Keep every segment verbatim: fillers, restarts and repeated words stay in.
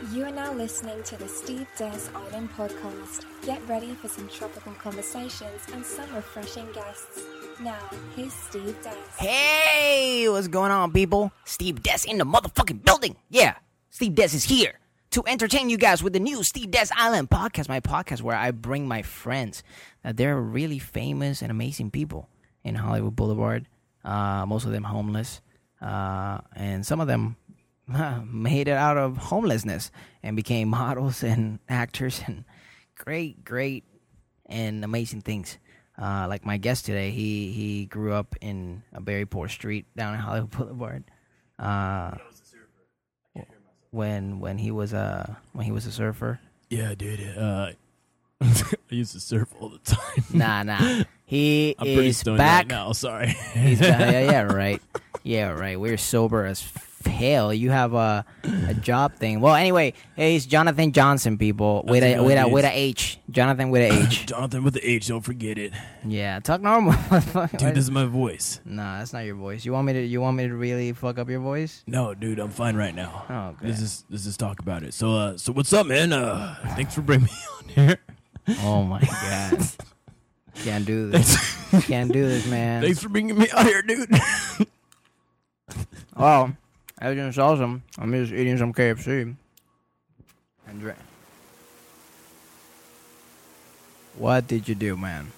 You are now listening to the Steve Des Island Podcast. Get ready for some tropical conversations and some refreshing guests. Now, here's Steve Des. Hey, what's going on, people? Steve Des in the motherfucking building. Yeah, Steve Des is here to entertain you guys with the new Steve Des Island Podcast, my podcast where I bring my friends. Uh, they're really famous and amazing people in Hollywood Boulevard. Uh, most of them homeless, uh, and some of them made it out of homelessness and became models and actors and great, great and amazing things. Uh, like my guest today, he, he grew up in a very poor street down in Hollywood Boulevard. Uh, when when he was a when he was a surfer. Yeah, dude. Uh, I used to surf all the time. Nah, nah. He I'm pretty is stoned back right now. Sorry. He's back. Yeah, yeah, right. Yeah, right. We're sober as hell. You have a a job thing. Well, anyway, hey, it's Jonathan Johnson, people. With a with a with a H. Jonathan with a H. Jonathan with the H. Don't forget it. Yeah, talk normal. Dude, this is my voice. Nah, that's not your voice. You want me to? You want me to really fuck up your voice? No, dude, I'm fine right now. Oh, okay. This is this is talk about it. So, uh, so what's up, man? Uh, thanks for bringing me on here. Oh my god. Can't do this. Can't do this, man. Thanks for bringing me out here, dude. Oh, everything's awesome. I'm just eating some K F C. And dra- What did you do, man?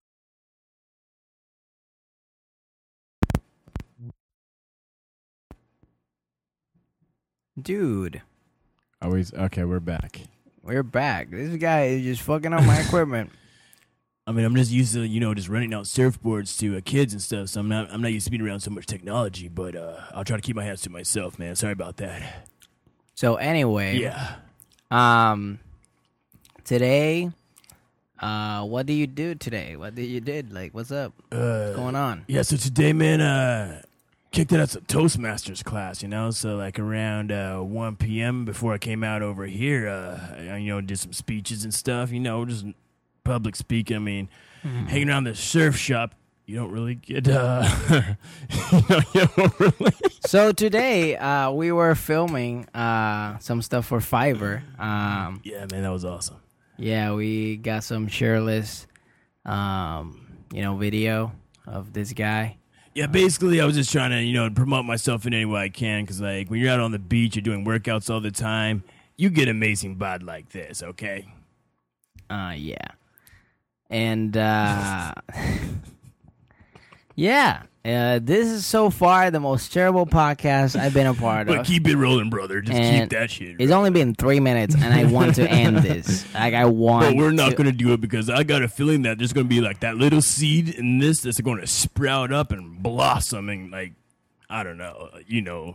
Dude, Always okay. We're back. we're back. This guy is just fucking up my equipment. I mean, I'm just used to, you know, just renting out surfboards to uh, kids and stuff. So I'm not, I'm not used to being around so much technology. But uh, I'll try to keep my hands to myself, man. Sorry about that. So anyway, Yeah. um, today, uh, what do you do today? What did you did? Like, what's up? Uh, What's going on? Yeah, so today, man, uh, kicked it at some Toastmasters class, you know? So, like, around uh, one p.m. before I came out over here, uh, I, you know, did some speeches and stuff, you know, just public speaking. I mean, Mm-hmm. hanging around the surf shop, you don't really get, uh, you know, you don't really. So today, uh, we were filming uh, some stuff for Fiverr. Um, Yeah, man, that was awesome. yeah, we got some shirtless, um, you know, video of this guy. Yeah, basically, I was just trying to, you know, promote myself in any way I can, because, like, when you're out on the beach, you're doing workouts all the time, you get amazing bod like this, okay? Uh, yeah. And, uh, yeah, uh, this is so far the most terrible podcast I've been a part But of. keep it rolling, brother. Just And keep that shit. It's only been three minutes, and I want to end this. Like, I want But we're not to- going to do it because I got a feeling that there's going to be like that little seed in this that's going to sprout up and blossom and like, I don't know, you know.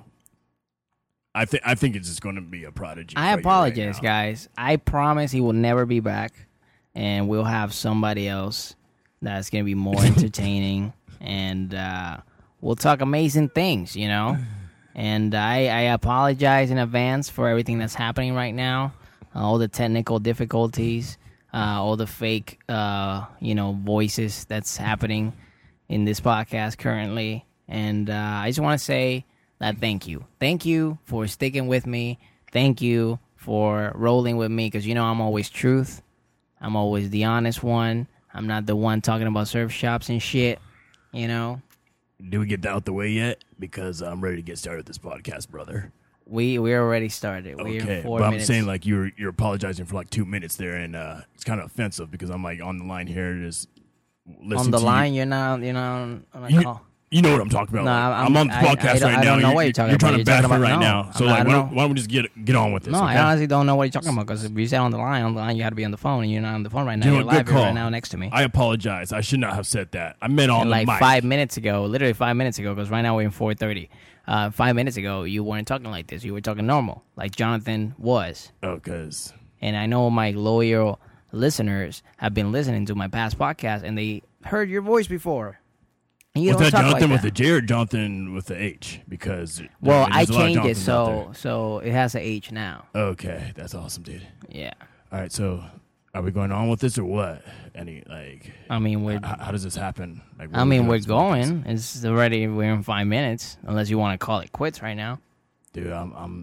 I think I think it's just going to be a prodigy. I for you apologize, right now. guys. I promise he will never be back, and we'll have somebody else that's going to be more entertaining, and uh, we'll talk amazing things, you know? And I, I apologize in advance for everything that's happening right now, uh, all the technical difficulties, uh, all the fake, uh, you know, voices that's happening in this podcast currently. And uh, I just want to say that thank you. Thank you for sticking with me. Thank you for rolling with me because, you know, I'm always truth. I'm always the honest one. I'm not the one talking about surf shops and shit, you know. Did we get that out the way yet? Because I'm ready to get started with this podcast, brother. We we already started. We're Okay, in four but I'm minutes. saying like you're you're apologizing for like two minutes there, and uh, it's kind of offensive because I'm like on the line here, just listening on the to line, you. are not you're not on, on a You, call. you know what I'm talking about. No, like, I'm- I'm, on the I- I podcast don't- right I now. don't know what you're talking You're trying about. to You're bash talking me about- right no, now. So I'm not- like, I why don't don't, why don't we just get get on with this? No, okay? I honestly don't know what you're talking about because if you said on the line, on the line, you had to be on the phone, and you're not on the phone right now. You know You're what? Good live you're right call. now next to me. I apologize. I should not have said that. I meant on And the like mic. five minutes ago, literally five minutes ago, because right now we're in four thirty. Uh, five minutes ago, you weren't talking like this. You were talking normal, like Jonathan was. Oh, because And I know my loyal listeners have been listening to my past podcast, and they heard your voice before. And you was don't that talk Jonathan like with that. the J or Jonathan with the H? Because Well, there's I a lot of changed it Jonathans out so so it has an H now. there. Okay, that's awesome, dude. Yeah, All right, so are we going on with this or what? Any like, I mean we're how, how does this happen? Like, what I are we mean doing we're with this podcast? going. It's already we're in five minutes. Unless you want to call it quits right now. Dude. I'm I'm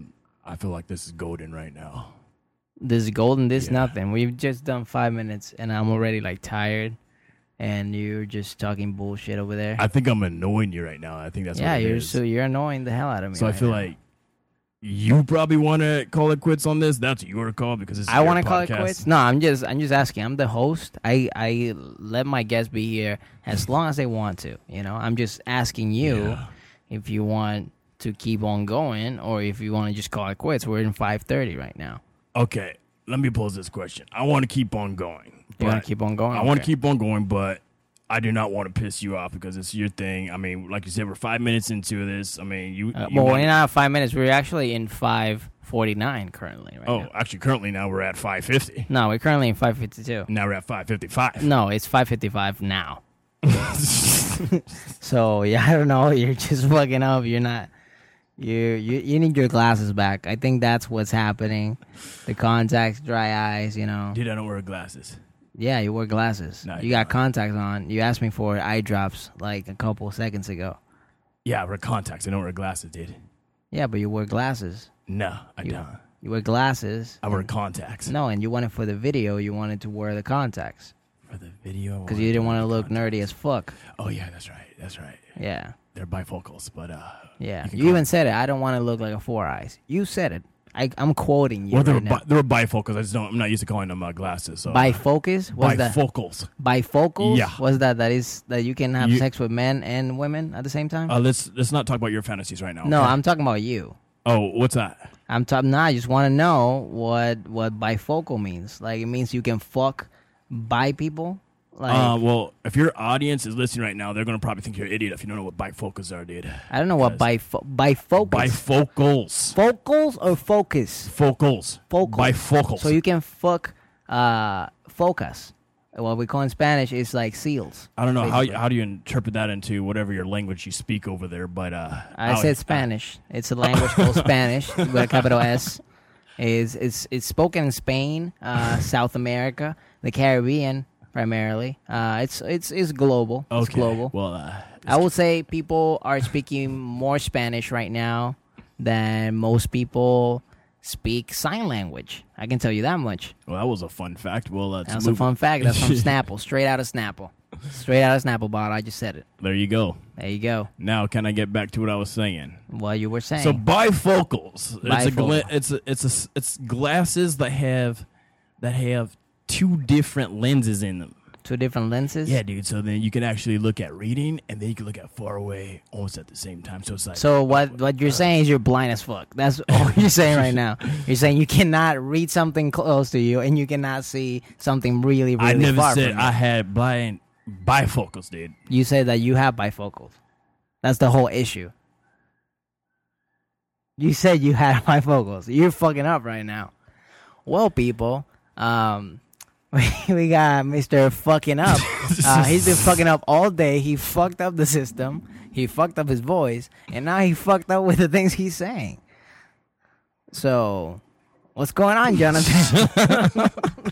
I feel like this is golden right now. This is golden. This Yeah. nothing. We've just done five minutes, and I'm already like tired. And you're just talking bullshit over there. I think I'm annoying you right now. I think that's yeah, what it you're is. so you're annoying the hell out of me. So I right feel now. like you probably want to call it quits on this. That's your call because it's I want to call it quits. No, I'm just I'm just asking. I'm the host. I I let my guests be here as long as they want to. You know, I'm just asking you Yeah. if you want to keep on going or if you want to just call it quits. We're in five thirty right now. Okay, let me pose this question. I want to keep on going. You want but to keep on going? I want to Okay. keep on going, but I do not want to piss you off because it's your thing. I mean, like you said, we're five minutes into this. I mean, you. Uh, you well, want- we're not five minutes. We're actually in five forty-nine currently. Right oh, now. actually, currently now we're at five fifty. No, we're currently in five fifty-two. Now we're at five fifty-five. No, it's five fifty-five now. So yeah, I don't know. You're just fucking up. You're not. You you you need your glasses back. I think that's what's happening. The contacts, dry eyes. You know. Dude, I don't wear glasses. Yeah, you wear glasses. No, you I got don't. contacts on. You asked me for eye drops like a couple seconds ago. Yeah, I wear contacts. I don't wear glasses, dude. Yeah, but you wear glasses. No, I You, don't. you wear glasses. I wear contacts. No, and you wanted for the video. You wanted to wear the contacts For the video. because you didn't want to look nerdy as fuck. Oh, yeah, that's right. That's right. Yeah. They're bifocals, but uh. Yeah, You can you, call even it- said it. I don't want to look like a four eyes. You said it. I, I'm quoting you Well, they were right now. bi- they were bifocals. I just don't. I'm not used to calling them uh, glasses. So. Bifocus? What's that? Bifocals. Bifocals? Yeah. What's that? That is that you can have You- sex with men and women at the same time? Uh, let's let's not talk about your fantasies right now. no, okay? I'm talking about you. Oh, what's that? I'm talking. Nah, I just want to know what what bifocal means. Like it means you can fuck bi people. Like uh, well, if your audience is listening right now, they're gonna probably think you're an idiot if you don't know what bifocals are, dude. I don't know what bifo- bifocus. Bifocals. Focals or focus? Focals. Focal. Bifocals. So you can fuck uh focus. What we call in Spanish is like seals. I don't know how basically. how do you interpret that into whatever your language you speak over there, but uh, I I'll- said Spanish. It's a language called Spanish with a capital S. Is it's it's spoken in Spain, uh, South America, the Caribbean primarily. Uh, it's it's it's global. It's Okay. global. Well, uh, I would say people are speaking more Spanish right now than most people speak sign language. I can tell you that much. well, that was a fun fact. Well, let's That's a move- fun fact. That's from Snapple, straight out of Snapple, straight out of Snapple bottle. I just said it. There you go. There you go. Now, can I get back to what I was saying? What you were saying. So bifocals. It's a gla- Bifocal. it's a, it's a, it's glasses that have that have two different lenses in them. Two different lenses. Yeah, dude. So then you can actually look at reading, and then you can look at far away almost at the same time. So it's like So what what you're saying is you're blind as fuck. That's all you're saying right now. You're saying you cannot read something close to you and you cannot see something really, really I never far said from you. I had blind bifocals, dude. You said that you have bifocals. That's the whole issue. You said you had bifocals. You're fucking up right now. Well, people, um, we got Mister Fucking Up. Uh, he's been fucking up all day. He fucked up the system. He fucked up his voice. And now he fucked up with the things he's saying. So, what's going on, Jonathan?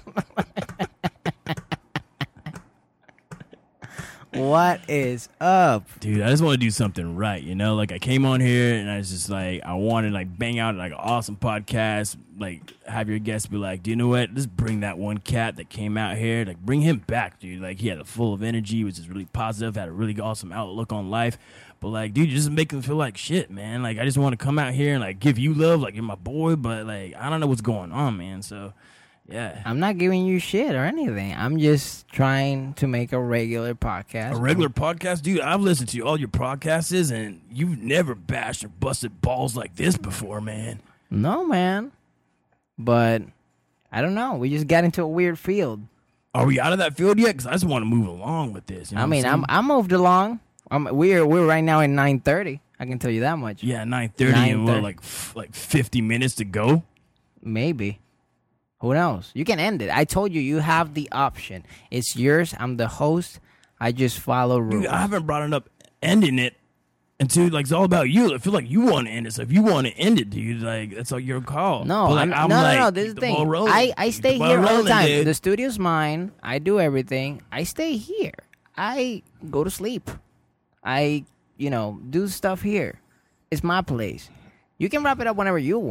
What is up? Dude, I just want to do something right, you know? Like, I came on here, and I was just like, I wanted to, like, bang out, like, an awesome podcast. Like, have your guests be like, do you know what? Let's bring that one cat that came out here. Like, bring him back, dude. Like, he had a full of energy, he was just really positive, had a really awesome outlook on life. But, like, dude, you just make him feel like shit, man. Like, I just want to come out here and, like, give you love. Like, you're my boy, but, like, I don't know what's going on, man. So, yeah. I'm not giving you shit or anything. I'm just trying to make a regular podcast. A regular podcast, dude. I've listened to all your podcasts, and you've never bashed or busted balls like this before, man. No, man. But I don't know. We just got into a weird field. Are we out of that field yet? Because I just want to move along with this. You know I what mean, I'm, I'm I moved along. I'm, we're we're right now in nine thirty. I can tell you that much. yeah, nine thirty and what, nine thirty. like f- like fifty minutes to go. Maybe. Who knows? You can end it. I told you you have the option. It's yours. I'm the host. I just follow rules. Dude, I haven't brought it up ending it until like it's all about you. I feel like you want to end it. So if you want to end it, dude, like that's all your call. No, But, like, I'm, no, like, no, no. This keep is the the ball thing. rolling. I, I Keep stay the ball here all the rolling, time. dude. The studio's mine. I do everything. I stay here. I go to sleep. I, you know, do stuff here. It's my place. You can wrap it up whenever you want.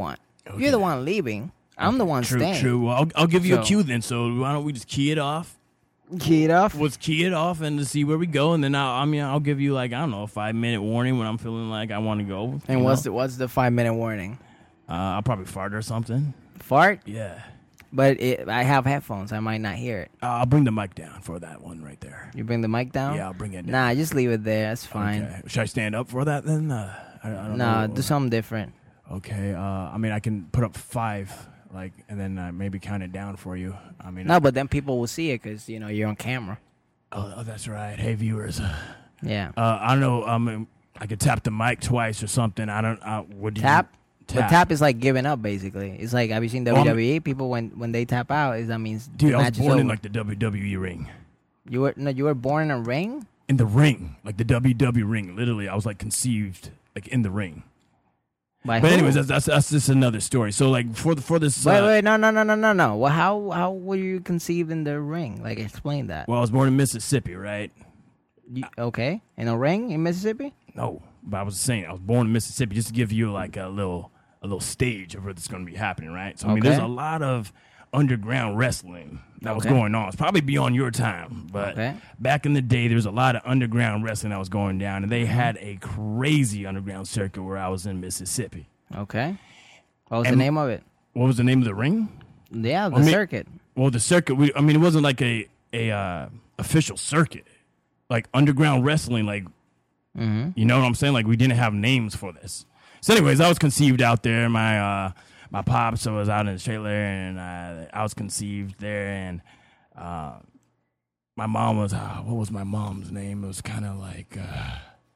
Okay. You're the one leaving. I'm the one True, staying. true. Well, I'll, I'll give you So- a cue then. So why don't we just key it off? Key it off. Let's key it off and to see where we go, and then I'll, I mean, I'll give you like I don't know, a five minute warning when I'm feeling like I want to go. And what's the what's the five minute warning? the? Uh, I'll probably fart or something. Fart? Yeah. But it, I have headphones. I might not hear it. Uh, I'll bring the mic down for that one right there. You bring the mic down? Yeah, I'll bring it down. Nah, just leave it there. That's fine. Okay. Should I stand up for that then? Uh, I, I don't Nah, know. do something different. Okay. Uh, I mean, I can put up five, like, and then uh, maybe count it down for you. I mean, No, but then people will see it because, you know, you're on camera. Oh, oh, that's right. Hey, viewers. Uh, Yeah. I don't know. Um, I could tap the mic twice or something. I don't. Uh, what do you Tap? Tap. But tap is like giving up, basically. It's like, have you seen Well, W W E? People, when, when they tap out, is that means Dude, the I was match is born in over. like the W W E ring. You were no, you were born in a ring? In the ring, like the W W E ring. Literally, I was like conceived like in the ring. By But who? anyways, that's, that's that's just another story. So like for the for this. Wait, uh, wait, no, no, no, no, no, no. Well, how how were you conceived in the ring? Like, explain that. Well, I was born in Mississippi, right? You, okay, in a ring in Mississippi? No, but I was saying I was born in Mississippi just to give you like a little a little stage of where this is going to be happening, right? So I mean, Okay. there's a lot of underground wrestling that was Okay. going on. It's probably beyond your time, but Okay. back in the day, there was a lot of underground wrestling that was going down, and they Mm-hmm. had a crazy underground circuit where I was in Mississippi. Okay. What was And- the name of it? What was the name of the ring? Yeah, the I mean- circuit. Well, the circuit. We, I mean, it wasn't like a a uh, official circuit, like underground wrestling. Like, Mm-hmm. you know what I'm saying? Like, we didn't have names for this. So, anyways, I was conceived out there. My uh, my pops was out in the trailer, and uh, I was conceived there. And uh, my mom was. Uh, what was my mom's name? It was kind of like. Uh,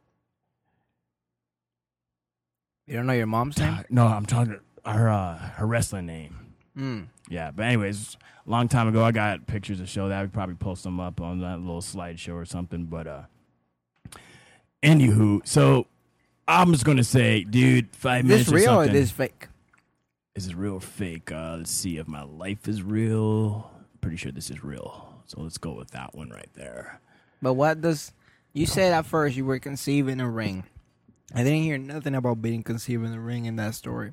You don't know your mom's name? no, I'm talking her uh, her wrestling name. Mm. Yeah, but anyways, a long time ago, I got pictures to show that. I could probably post them up on that little slideshow or something. But uh, anywho, so I'm just gonna say, dude, five Is minutes this real or or something. this fake? Is this real or fake? Uh, let's see if my life is real. Pretty sure this is real. So let's go with that one right there. But what does... You said at first you were conceived in a ring. I didn't hear nothing about being conceived in a ring in that story.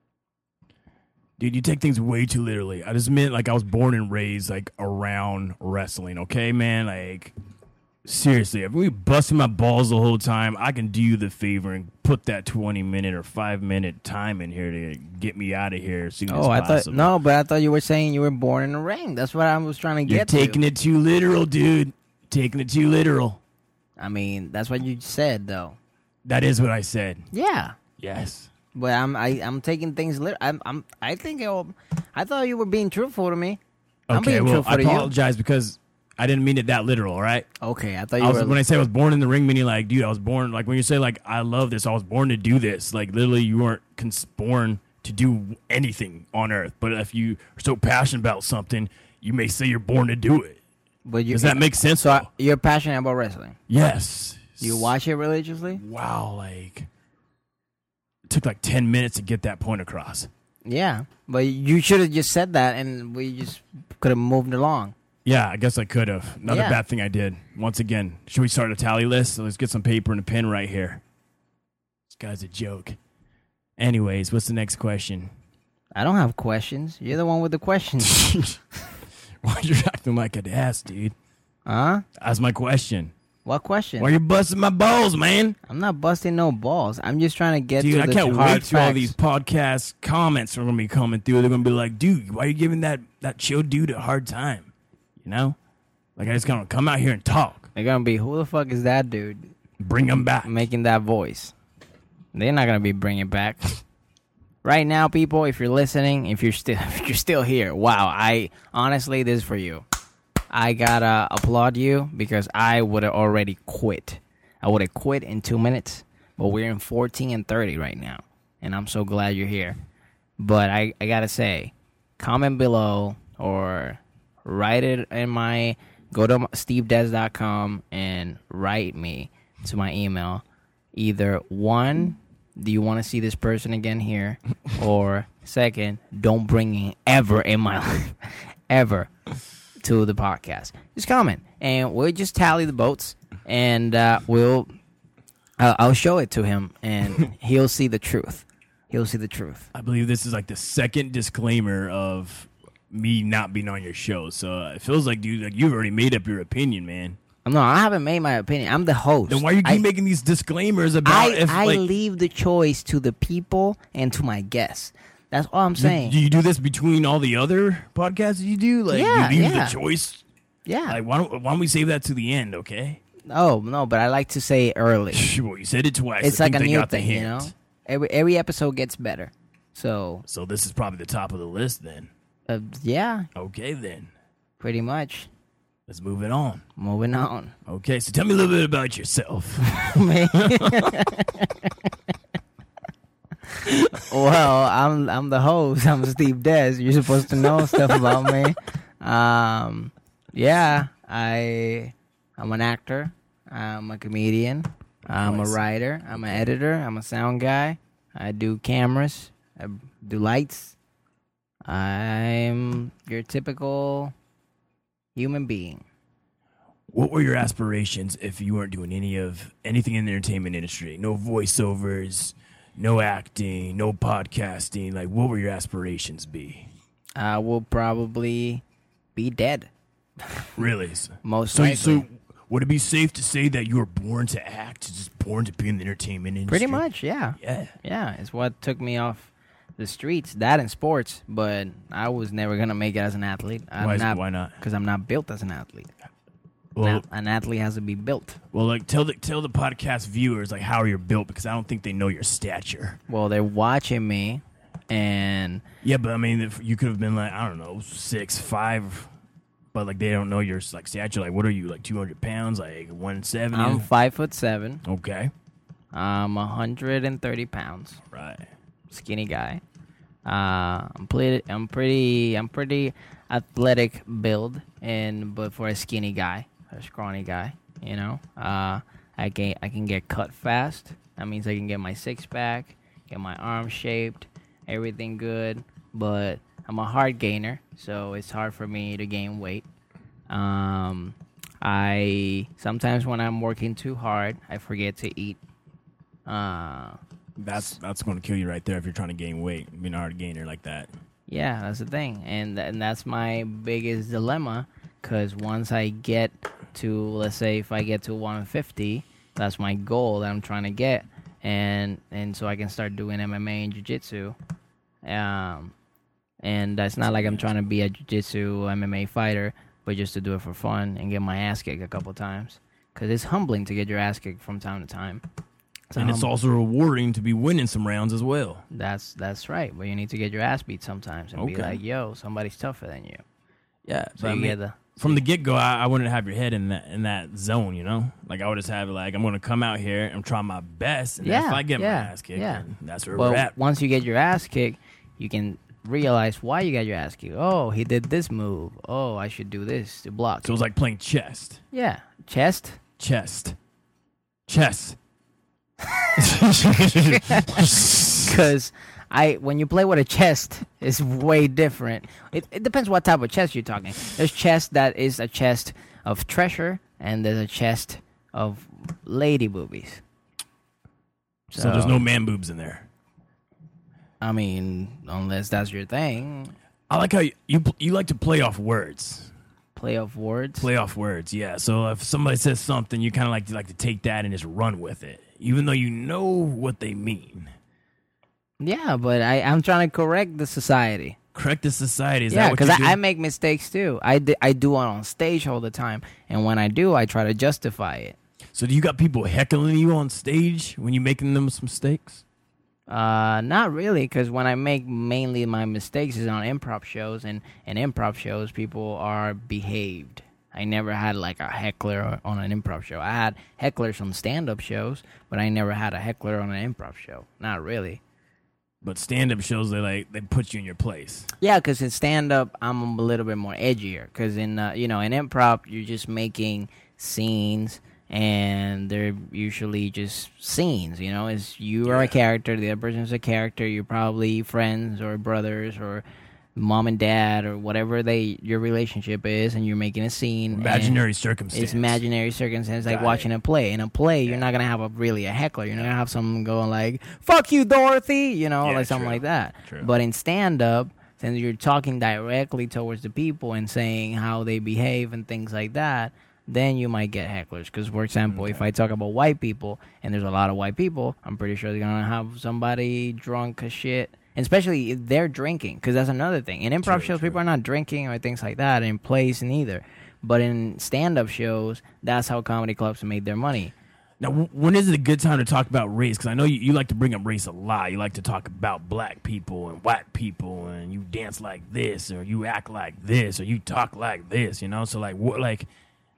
Dude, you take things way too literally. I just meant like I was born and raised like around wrestling, okay, man? Like, seriously, if we busting my balls the whole time, I can do you the favor and put that twenty minute or five minute time in here to get me out of here as soon as Oh, I possible. thought... No, but I thought you were saying you were born in a ring. That's what I was trying to You're get taking to. it too literal, dude. Taking it too literal. I mean, that's what you said, though. That is what I said. Yeah. Yes. But I'm I, I'm taking things lit. I'm I'm I think it'll, I thought you were being truthful to me. I'm Okay, being well, truthful I to you. apologize because I didn't mean it that literal, all right? Okay, I thought you I was, were. when I say I was born in the ring, meaning like, dude, I was born, like when you say like, I love this, I was born to do this. Like literally you weren't cons- born to do anything on earth. But if you are so passionate about something, you may say you're born to do it. but you, Does that make sense? So though? I, you're passionate about wrestling. Yes. You watch it religiously? Wow, like it took like ten minutes to get that point across. Yeah, but you should have just said that, and we just could have moved along. Yeah, I guess I could have. Another Yeah. bad thing I did. Once again, should we start a tally list? So let's get some paper and a pen right here. This guy's a joke. Anyways, what's the next question? I don't have questions. You're the one with the questions. Why you acting like an ass, dude? Huh? That's my question. What question? Why you busting my balls, man? I'm not busting no balls. I'm just trying to get Dude, to I the can't hard wait till all facts. these podcast comments are gonna be coming through. They're gonna be like, dude, why are you giving that that chill dude a hard time? You know? Like I just gotta come out here and talk. They're gonna be, who the fuck is that dude Bring him back. making that voice? They're not gonna be bringing it back. Right now, people, if you're listening, if you're still if you're still here, wow! I honestly, this is for you. I gotta applaud you because I would have already quit. I would have quit in two minutes, but we're in fourteen and thirty right now, and I'm so glad you're here. But I, I gotta say, comment below or write it in my go to steve des dot com and write me to my email. Either one, do you want to see this person again here? Or second, don't bring him ever in my life, ever, to the podcast. Just comment, and we'll just tally the votes, and uh, we'll, uh, I'll show it to him, and he'll see the truth. he'll see the truth. I believe this is like the second disclaimer of me not being on your show. So uh, it feels like, dude, like you've already made up your opinion, man. No, I haven't made my opinion. I'm the host. Then why you keep I, making these disclaimers about I, if I like leave the choice to the people and to my guests. That's all I'm saying. do you do this between all the other podcasts you do? Like Yeah, you leave yeah. the choice. Yeah. Like why don't why don't we save that to the end, okay? Oh no, but I like to say it early. Well, you said it twice. It's I like think a they new got the thing, you hint. know. Every every episode gets better. So So this is probably the top of the list then. uh, yeah, Okay then. pretty much. Let's move it on. Moving on. Okay, so tell me a little bit about yourself. Well, I'm I'm the host. I'm Steve Des. You're supposed to know stuff about me. Um, yeah, I I'm an actor. I'm a comedian. I'm Nice. a writer. I'm an editor. I'm a sound guy. I do cameras. I do lights. I'm your typical human being. What were your aspirations if you weren't doing any of anything in the entertainment industry? No voiceovers, no acting, no podcasting. Like, what would your aspirations be? I will probably be dead. Really? Most So, likely. so would it be safe to say that you were born to act, just born to be in the entertainment industry? Pretty much, yeah. Yeah. Yeah, it's what took me off the streets, that and sports, but I was never going to make it as an athlete. I'm Why, is- not, why not? Because I'm not built as an athlete. Well, Now, an athlete has to be built. well, like tell the tell the podcast viewers like how you're built because I don't think they know your stature. Well, they're watching me, and Yeah, but I mean, if you could have been like I don't know six five, but like they don't know your like stature. Like, what are you like two hundred pounds, like one seventy? I'm five foot seven. Okay, I'm one hundred thirty pounds. right. Skinny guy. Uh, I'm pretty. I'm pretty. I'm pretty athletic build, and but for a skinny guy, a scrawny guy, you know, uh, I can I can get cut fast. That means I can get my six pack, get my arms shaped, everything good. But I'm a hard gainer, so it's hard for me to gain weight. Um, I sometimes when I'm working too hard, I forget to eat. Uh, That's that's going to kill you right there if you're trying to gain weight, being a hard gainer like that. Yeah, that's the thing, and th- and that's my biggest dilemma. Because once I get to, let's say, if I get to one fifty, that's my goal that I'm trying to get, and and so I can start doing M M A and jiu-jitsu. Um, and it's not like I'm trying to be a jiu-jitsu M M A fighter, but just to do it for fun and get my ass kicked a couple times. Because it's humbling to get your ass kicked from time to time. And it's hum- also rewarding to be winning some rounds as well. That's that's right, but you need to get your ass beat sometimes and be Okay. like, yo, somebody's tougher than you. Yeah, So but I you mean, get the from the get go, I, I wouldn't have your head in that in that zone, you know. Like I would just have it like I'm going to come out here and try my best, and if Yeah, I get yeah, my ass kicked, yeah. then that's where well, we're at. once you get your ass kicked, you can realize why you got your ass kicked. Oh, he did this move. Oh, I should do this to block. So it was like playing chest, Yeah, chest. chest, chess. Because I, when you play with a chest, it's way different. It, it depends what type of chest you're talking. There's chest that is a chest of treasure, and there's a chest of lady boobies. So there's no man boobs in there. I mean, unless that's your thing. I like how you you, you like to play off words. Play off words. Play off words, yeah. So if somebody says something, you kind of like to like to take that and just run with it, even though you know what they mean. Yeah, but I, I'm trying to correct the society. Correct the society. Is Yeah, that what because you I, I do? make mistakes too. I, d- I do it on stage all the time, and when I do, I try to justify it. So do you got people heckling you on stage when you making them some mistakes? Uh, not really, because when I make mainly my mistakes is on improv shows, and in improv shows, people are behaved. I never had like a heckler on an improv show. I had hecklers on stand-up shows, but I never had a heckler on an improv show. Not really. But stand-up shows, they like they put you in your place. Yeah, because in stand-up, I'm a little bit more edgier. Because in uh, you know in improv, you're just making scenes, and they're usually just scenes. You know, it's you are Yeah. a character, the other person's a character. You're probably friends or brothers or mom and dad or whatever they your relationship is, and you're making a scene. Imaginary circumstance. It's imaginary circumstance, like Got watching it. a play. In a play, Yeah. you're not gonna have a really a heckler. You're not gonna have someone going like "fuck you, Dorothy," you know, Yeah, like something true. like that. True. But in stand up, since you're talking directly towards the people and saying how they behave and things like that, then you might get hecklers. Because, for example, if I talk about white people, and there's a lot of white people, I'm pretty sure they're going to have somebody drunk as shit. And especially if they're drinking, because that's another thing. In improv True, shows, true. people are not drinking or things like that, in plays neither. But in stand-up shows, that's how comedy clubs made their money. Now, w- when is it a good time to talk about race? Because I know you, you like to bring up race a lot. You like to talk about black people and white people, and you dance like this, or you act like this, or you talk like this. You know, so like, what, like,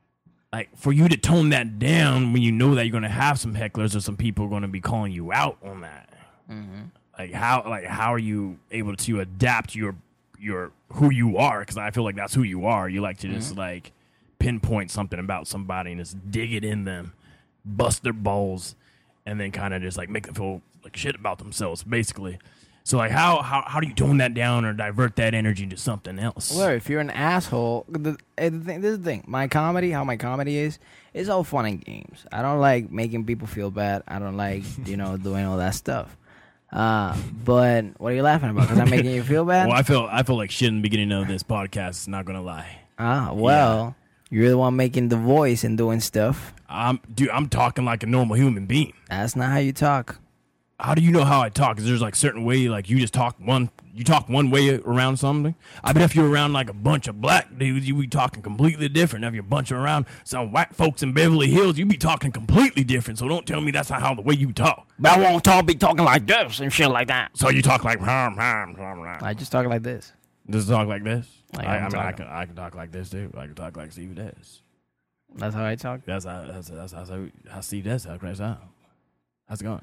like for you to tone that down when you know that you're going to have some hecklers or some people going to be calling you out on that. Mm-hmm. Like how, like how are you able to adapt your your who you are? Because I feel like that's who you are. You like to just like pinpoint something about somebody and just dig it in them, bust their balls, and then kind of just like make them feel like shit about themselves, basically. So like how how how do you tone that down or divert that energy into something else? Well, if you're an asshole, the, eh, the thing, this is the thing. My comedy, how my comedy is, is all fun and games. I don't like making people feel bad. I don't like, you know, doing all that stuff. Uh, but what are you laughing about? Because I'm making you feel bad? Well, I feel I feel like shit in the beginning of this podcast. Not gonna lie. Ah, well, you're the one making the voice and doing stuff. I'm dude. I'm talking like a normal human being. That's not how you talk. How do you know how I talk? Is there's like certain way, like you just talk one, you talk one way around something. I bet if you're around like a bunch of black dudes, you be talking completely different. If you're bunch around some white folks in Beverly Hills, you be talking completely different. So don't tell me that's not how the way you talk. But I won't talk, be talking like this and shit like that. So you talk like, hmm, hmm, hmm, hmm. I just talk like this. Just talk like this. Like I, I'm I mean, I talking. can, I can talk like this too. I can talk like Steve Dez. That's how I talk. That's how, that's that's how, how Steve Dez talks right now. How's it going?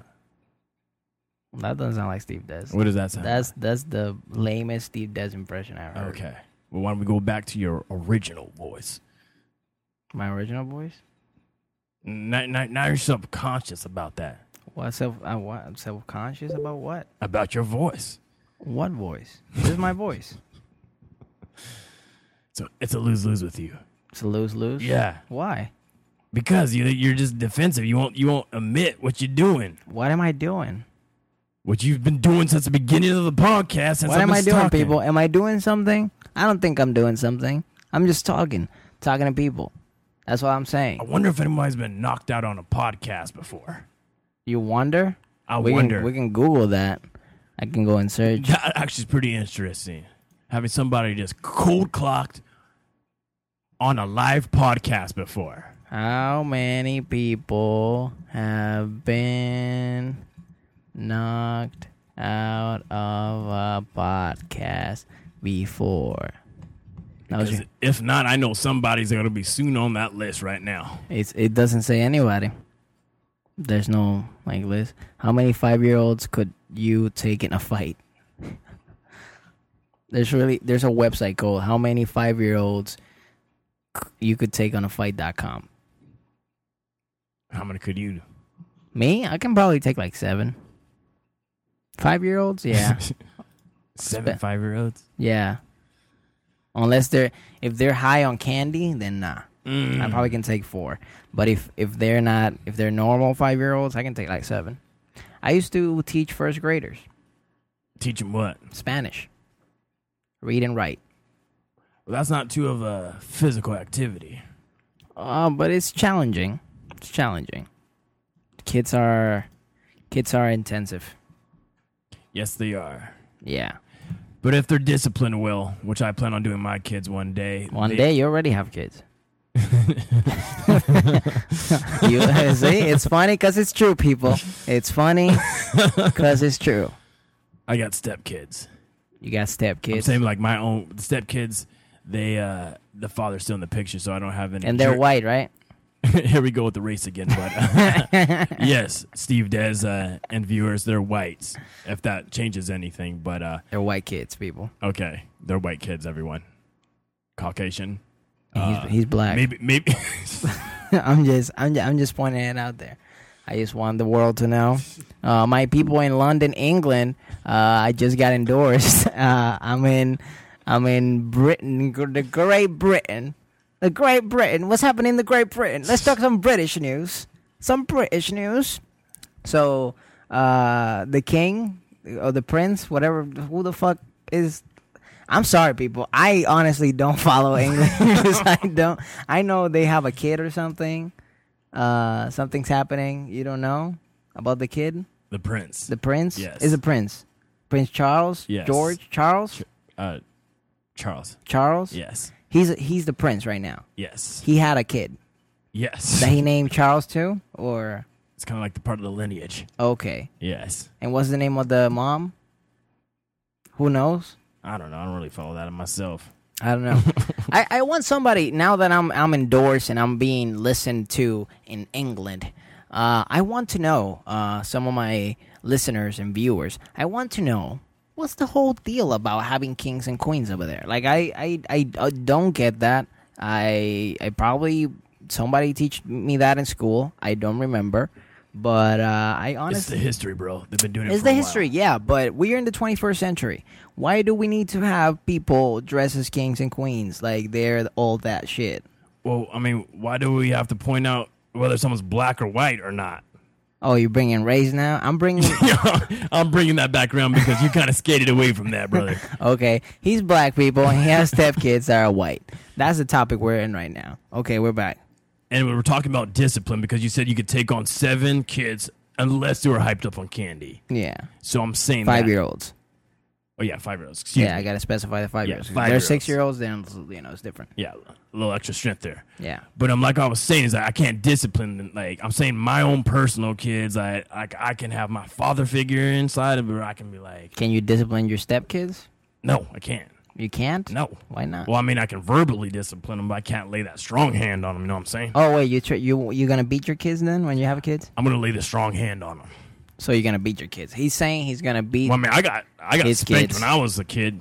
That doesn't sound like Steve Dez. What does that sound? That's that's the lamest Steve Dez impression I've heard. Okay. Well, why don't we go back to your original voice? My original voice? Now, now, now you're subconscious about that. What self? I what? I'm self-conscious about what? About your voice. What voice? This is my voice. So it's a lose-lose with you. It's a lose lose. Yeah. Why? Because you, you're just defensive. You won't you won't admit what you're doing. What am I doing? What you've been doing since the beginning of the podcast. Since What am I doing, talking. people? Am I doing something? I don't think I'm doing something. I'm just talking, talking to people. That's what I'm saying. I wonder if anybody's been knocked out on a podcast before. You wonder? I we wonder. Can, we can Google that. I can go and search. That actually is pretty interesting. Having somebody just cold clocked on a live podcast before. How many people have been knocked out of a podcast before? That was 'Cause your- if not, I know somebody's going to be soon on that list right now. It's it doesn't say anybody. There's no like list. How many five year olds could you take in a fight? There's really there's a website called How Many Five Year Olds You Could Take on a Fight dot com. How many could you do? Me? I can probably take like seven. Five year olds? Yeah. Seven Spe- five-year-olds? Yeah. Unless they're if they're high on candy, then nah. Mm. I probably can take four. But if if they're not if they're normal five year olds, I can take like seven. I used to teach first graders Teach them what? Spanish. Read and write. Well, that's not too of a physical activity. Uh, but it's challenging. It's challenging. Kids are kids are intensive. Yes, they are. Yeah. But if they're disciplined well, which I plan on doing my kids one day. One they- day you already have kids. You see, it's funny because it's true, people. It's funny because it's true. I got stepkids. You got step I'm kids, saying like my own stepkids, they, uh, the father's still in the picture, so I don't have any. and they're jer- white, right? Here we go with the race again, but uh, yes, Steve Dez uh, and viewers, they're whites. If that changes anything, but uh, They're white kids, people. okay, they're white kids. Everyone, Caucasian. And Uh, he's he's black. Maybe, maybe. I'm just I'm just, I'm just pointing it out there. I just want the world to know. Uh, my people in London, England, uh, I just got endorsed. Uh, I'm in I'm in Britain, the Great Britain. The Great Britain. What's happening in the Great Britain? Let's talk some British news. Some British news. So, uh, the king or the prince, whatever, who the fuck is... I'm sorry, people. I honestly don't follow English. I don't. I know they have a kid or something. Uh, something's happening. You don't know about the kid? The prince. The prince? Yes. Is a prince. Prince Charles? Yes. George? Charles? Uh, Charles. Charles? Yes. He's he's the prince right now. Yes. He had a kid Yes. that he named Charles too? Or... It's kind of like the part of the lineage. Okay. Yes. And what's the name of the mom? Who knows? I don't know. I don't really follow that myself. I don't know. I, I want somebody, now that I'm I'm endorsed and I'm being listened to in England, uh, I want to know, uh, some of my listeners and viewers, I want to know, what's the whole deal about having kings and queens over there? Like, I, I, I, I don't get that. I I probably, somebody teach me that in school. I don't remember. But uh, I honestly... It's the history, bro. They've been doing it It's for the a history, while. yeah. But we're in the twenty-first century. Why do we need to have people dress as kings and queens? Like, they're all that shit. Well, I mean, why do we have to point out whether someone's black or white or not? Oh, you're bringing race now? I'm bringing... I'm bringing that back around because you kind of skated away from that, brother. Okay, he's black, people, and he has stepkids that are white. That's the topic we're in right now. Okay, we're back. And we were talking about discipline because you said you could take on seven kids unless they were hyped up on candy. Yeah. So I'm saying that. Five-year-olds. Oh, yeah, five-year-olds. Excuse Yeah, me. I got to specify the five-year-olds. Yeah, If they're five-year-olds. six-year-olds, then, you know, it's different. Yeah, a little extra strength there. Yeah. But I'm like I was saying is that I can't discipline them. Like I'm saying my own personal kids. I I, I can have my father figure inside of it, or I can be like, Can you discipline your stepkids? no, I can't. You can't? No. Why not? Well, I mean, I can verbally discipline them, but I can't lay that strong hand on them. You know what I'm saying? Oh, wait, you tr- you you going to beat your kids then when you have kids? I'm gonna lay the strong hand on them. So you're going to beat your kids. He's saying he's going to beat... Well, I mean, I got I got His spanked kids. when I was a kid.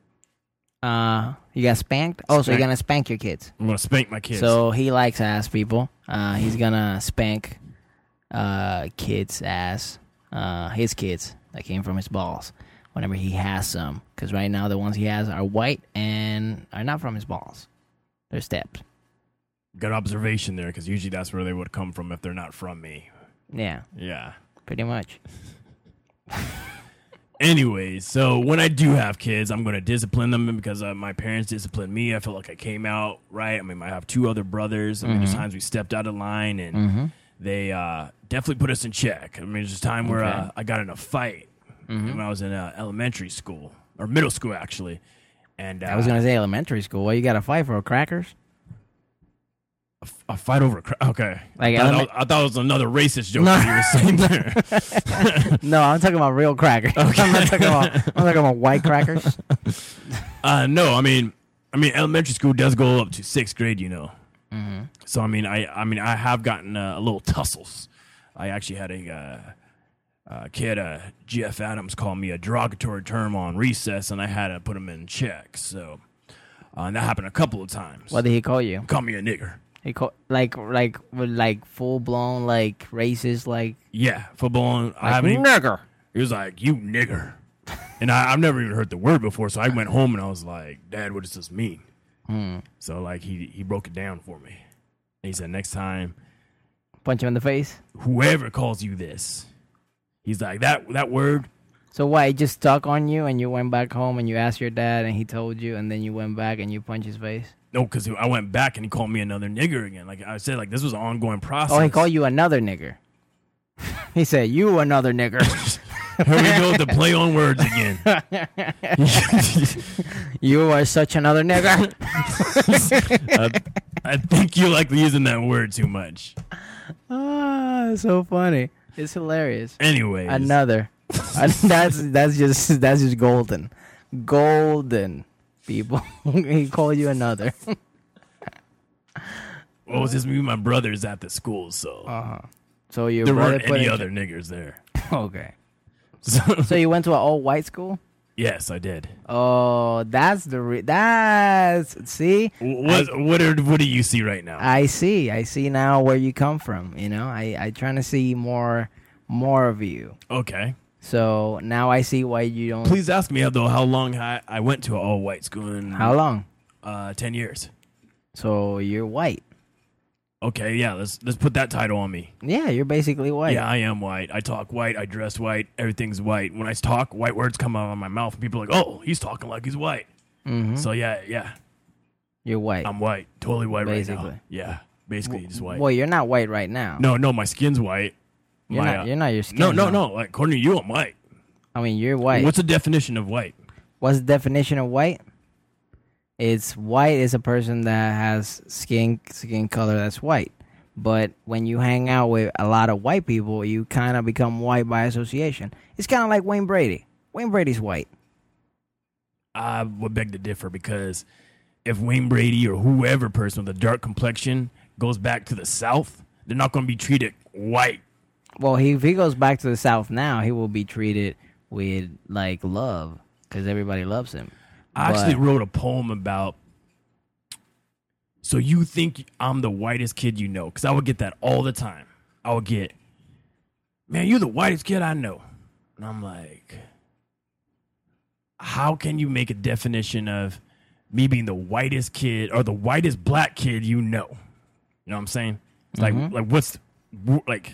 Uh, you got spanked? Oh, so you're Spanked. going to spank your kids. I'm gonna spank my kids. So he likes ass people. Uh, he's going to spank uh, kids' ass. Uh, his kids that came from his balls whenever he has some. Because right now the ones he has are white and are not from his balls. They're steps. Good observation there, because usually that's where they would come from if they're not from me. Yeah, Yeah. pretty much. Anyways, so when I do have kids, I'm going to discipline them because uh, my parents disciplined me. I feel like I came out right. I mean, I have two other brothers. I mean, there's times we stepped out of line, and Mm-hmm. they uh, definitely put us in check. I mean, there's a time where Okay. uh, I got in a fight Mm-hmm. when I was in uh, elementary school, or middle school, actually. And uh, I was going to say elementary school. Well, you got to fight for crackers? a, f- a fight over... Cra- okay. Like I, thought, element- I thought it was another racist joke No. that you were saying there. No, I'm talking about real crackers. I'm not talking about. I'm talking about white crackers. Uh, no, I mean, I mean, elementary school does go up to sixth grade, you know. Mm-hmm. So I mean, I, I mean, I have gotten uh, a little tussles. I actually had a uh, uh, kid, uh, G F Adams, call me a derogatory term on recess, and I had to put him in check. So, uh, and that happened a couple of times. What did he call you? Call me a nigger. He called like like like full blown like racist like. Yeah, football. I like haven't. Even, nigger. he was like, "You nigger," and I, I've never even heard the word before. So I went home and I was like, "Dad, what does this mean?" Hmm. So like he he broke it down for me. And he said, "Next time, Punch him in the face. whoever calls you this," he's like, that that word. So what? He just stuck on you, and you went back home, and you asked your dad, and he told you, and then you went back and you punched his face. No, because I went back and he called me another nigger again. Like I said, like this was an ongoing process. Oh, he called you another nigger. He said, "You another nigger." Here we go with the play on words again. You are such another nigger. uh, I think you like using that word too much. Ah, so funny. It's hilarious. Anyways, Another. Uh, that's that's just that's just golden, golden. People, he called you another. well, it was just me and my brothers at the school, so Uh huh. So your there brother weren't put any in- other niggers there. Okay. So, So you went to an all white school? yes, I did. Oh, that's the re- that's see. What what, are, what do you see right now? I see. I see now where you come from. You know, I I trying to see more more of you. Okay. So now I see why you don't. Please ask me though how long I, I went to an all white school. In, How long? Uh, ten years. So you're white. Okay, yeah. Let's let's put that title on me. Yeah, you're basically white. Yeah, I am white. I talk white. I dress white. Everything's white. When I talk, white words come out of my mouth, and people are like, "Oh, he's talking like he's white." Mm-hmm. So yeah, yeah, You're white. I'm white. Totally white right Basically. now. Yeah, basically just white. Well, you're not white right now. No, no, my skin's white. you're my, not. uh, You're not your skin. No, no, huh? no. Like, according to you, I'm white. I mean, you're white. What's the definition of white? What's the definition of white? It's white is a person that has skin skin color that's white. But when you hang out with a lot of white people, you kind of become white by association. It's kind of like Wayne Brady. Wayne Brady's white. I would beg to differ because if Wayne Brady or whoever person with a dark complexion goes back to the South, they're not going to be treated white. Well, he, if he goes back to the South now, he will be treated with, like, love because everybody loves him. I actually But- wrote a poem about, so you think I'm the whitest kid you know? Because I would get that all the time. I would get, man, you're the whitest kid I know. And I'm like, how can you make a definition of me being the whitest kid or the whitest black kid you know? You know what I'm saying? It's Mhm. like, like what's, like,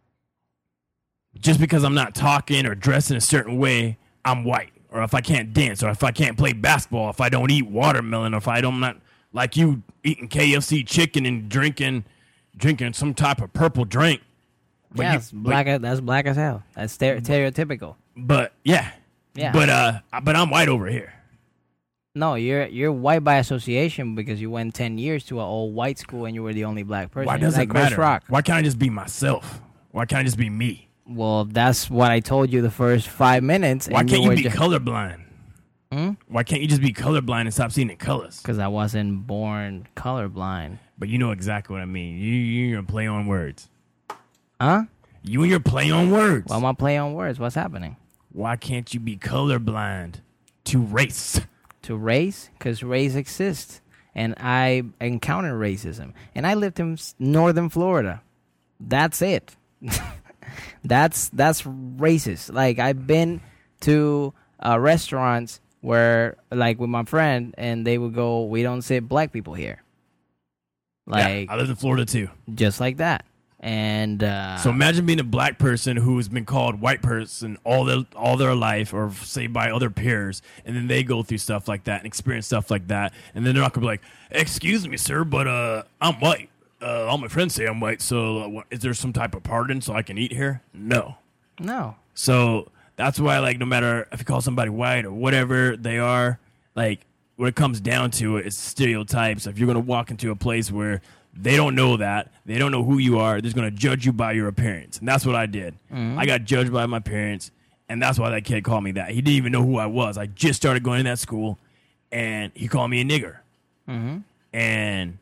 just because I'm not talking or dressing a certain way, I'm white. Or if I can't dance, or if I can't play basketball, if I don't eat watermelon, or if I don't not like you eating K F C chicken and drinking drinking some type of purple drink. But yeah, you- it's black. as- that's black as hell. That's stere- stereotypical. But yeah, Yeah. But uh, but I'm white over here. No, you're you're white by association because you went ten years to an all white school and you were the only black person. Why does like it Chris matter? Rock. Why can't I just be myself? Why can't I just be me? Well, that's what I told you the first five minutes. Why can't you were be ju- colorblind? Hmm? Why can't you just be colorblind and stop seeing in colors? Because I wasn't born colorblind. But you know exactly what I mean. You you your play on words. Huh? You and your play on words. Why am I playing on words? What's happening? Why can't you be colorblind to race? To race? Because race exists. And I encountered racism. And I lived in s- northern Florida. That's it. that's that's racist. Like, I've been to uh, restaurants where, like, with my friend, and they would go, we don't sit black people here. Like, yeah, I live in Florida too. just like that. And uh, So imagine being a black person who's been called white person all their all their life, or say by other peers, and then they go through stuff like that and experience stuff like that, and then they're not gonna be like, "Excuse me, sir, but uh, I'm white. Uh, all my friends say I'm white. So uh, what, is there some type of pardon so I can eat here?" No. no. So that's why, like, no matter if you call somebody white or whatever they are, like, when it comes down to it, it's stereotypes. If you're gonna walk into a place where they don't know that, they don't know who you are, they're just going to judge you by your appearance. And that's what I did. Mm-hmm. I got judged by my parents, and that's why that kid called me that. He didn't even know who I was. I just started going to that school, and he called me a nigger. Mm-hmm. And,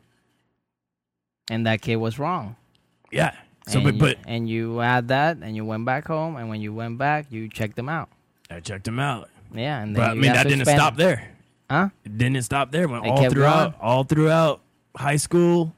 And that kid was wrong. yeah. So, and but, you, but and you had that, and you went back home, and when you went back, you checked them out. I checked him out. Yeah, and then But, I you mean, got that didn't suspended. stop there. Huh? It didn't stop there. Went It all kept throughout, going? all throughout high school.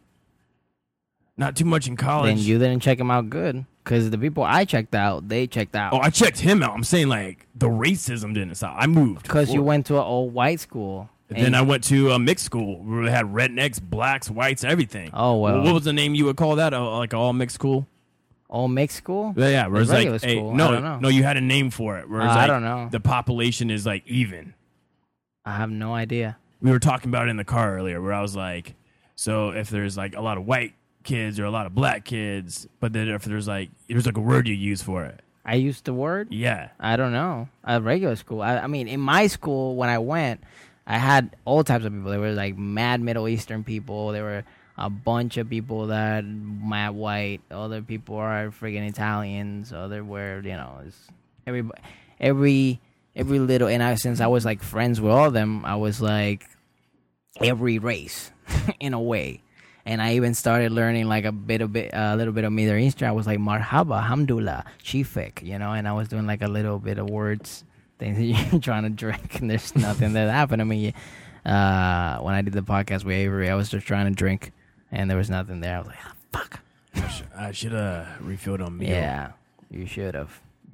Not too much in college. Then you didn't check them out good, because the people I checked out, they checked out. Oh, I checked him out. I'm saying, like, the racism didn't stop. I moved. Because you forward. went to an old white school. And then I went to a mixed school where they had rednecks, blacks, whites, everything. Oh, well. What was the name you would call that? Uh, like all mixed school? Old mixed school? Yeah, yeah. Where it's like, regular hey, school? no, I don't know. no, you had a name for it. Where it's Uh, I like don't know. The population is like even. I have no idea. We were talking about it in the car earlier, where I was like, so if there's like a lot of white kids or a lot of black kids, but then if there's like there's like a word you use for it. I used the word? Yeah. I don't know. At regular school. I, I mean, in my school, when I went, I had all types of people. There were like mad Middle Eastern people. There were a bunch of people that mad white. Other people are freaking Italians. Other were, you know, it's every every every little. And I, since I was like friends with all of them, I was like every race in a way. And I even started learning like a bit of bit, a little bit of Middle Eastern. I was like marhaba, hamdulillah, shifik, you know. And I was doing like a little bit of words, things that you're trying to drink, and there's nothing that happened to me. Uh, when I did the podcast with Avery, I was just trying to drink, and there was nothing there. I was like, oh, fuck. I should have refilled on me. Yeah, you should have.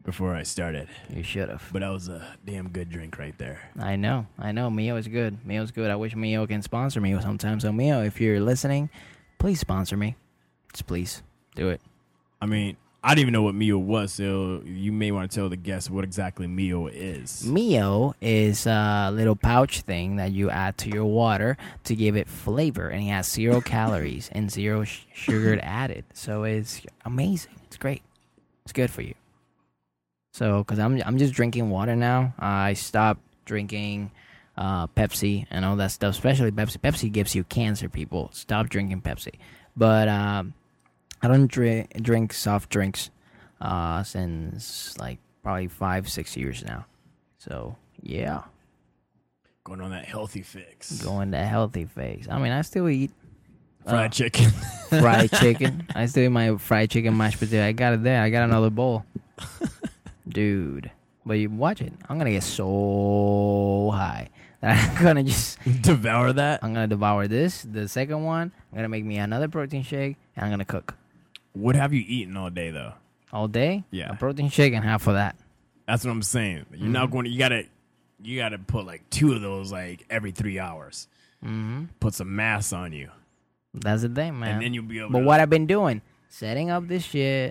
before I started. You should have. But that was a damn good drink right there. I know. I know. Mio is good. Mio's good. I wish Mio can sponsor me sometime. So, Mio, if you're listening, please sponsor me. Just please do it. I mean, I didn't even know what Mio was, so you may want to tell the guests what exactly Mio is. Mio is a little pouch thing that you add to your water to give it flavor, and it has zero calories and zero sh- sugar added. So it's amazing. It's great. It's good for you. So, because I'm I'm just drinking water now. I stopped drinking uh, Pepsi and all that stuff, especially Pepsi. Pepsi gives you cancer, people. Stop drinking Pepsi. But um, I don't drink drink soft drinks uh, since like probably five, six years now. So yeah, Going on that healthy fix. going the healthy phase. I mean, I still eat Fried uh, chicken. fried chicken. I still eat my fried chicken mashed potato. I got it there. I got another bowl, dude. But you watch it. I'm gonna get so high that I'm gonna just Devour that. I'm gonna devour this. The second one, I'm gonna make me another protein shake, and I'm gonna cook What have you eaten all day, though? all day. Yeah. A protein shake and half of that. That's what I'm saying. You're not going to, you got to, you got to put like two of those like every three hours. Mm-hmm. Put some mass on you. That's the thing, man. And then you'll be able But to. what I've been doing, setting up this shit,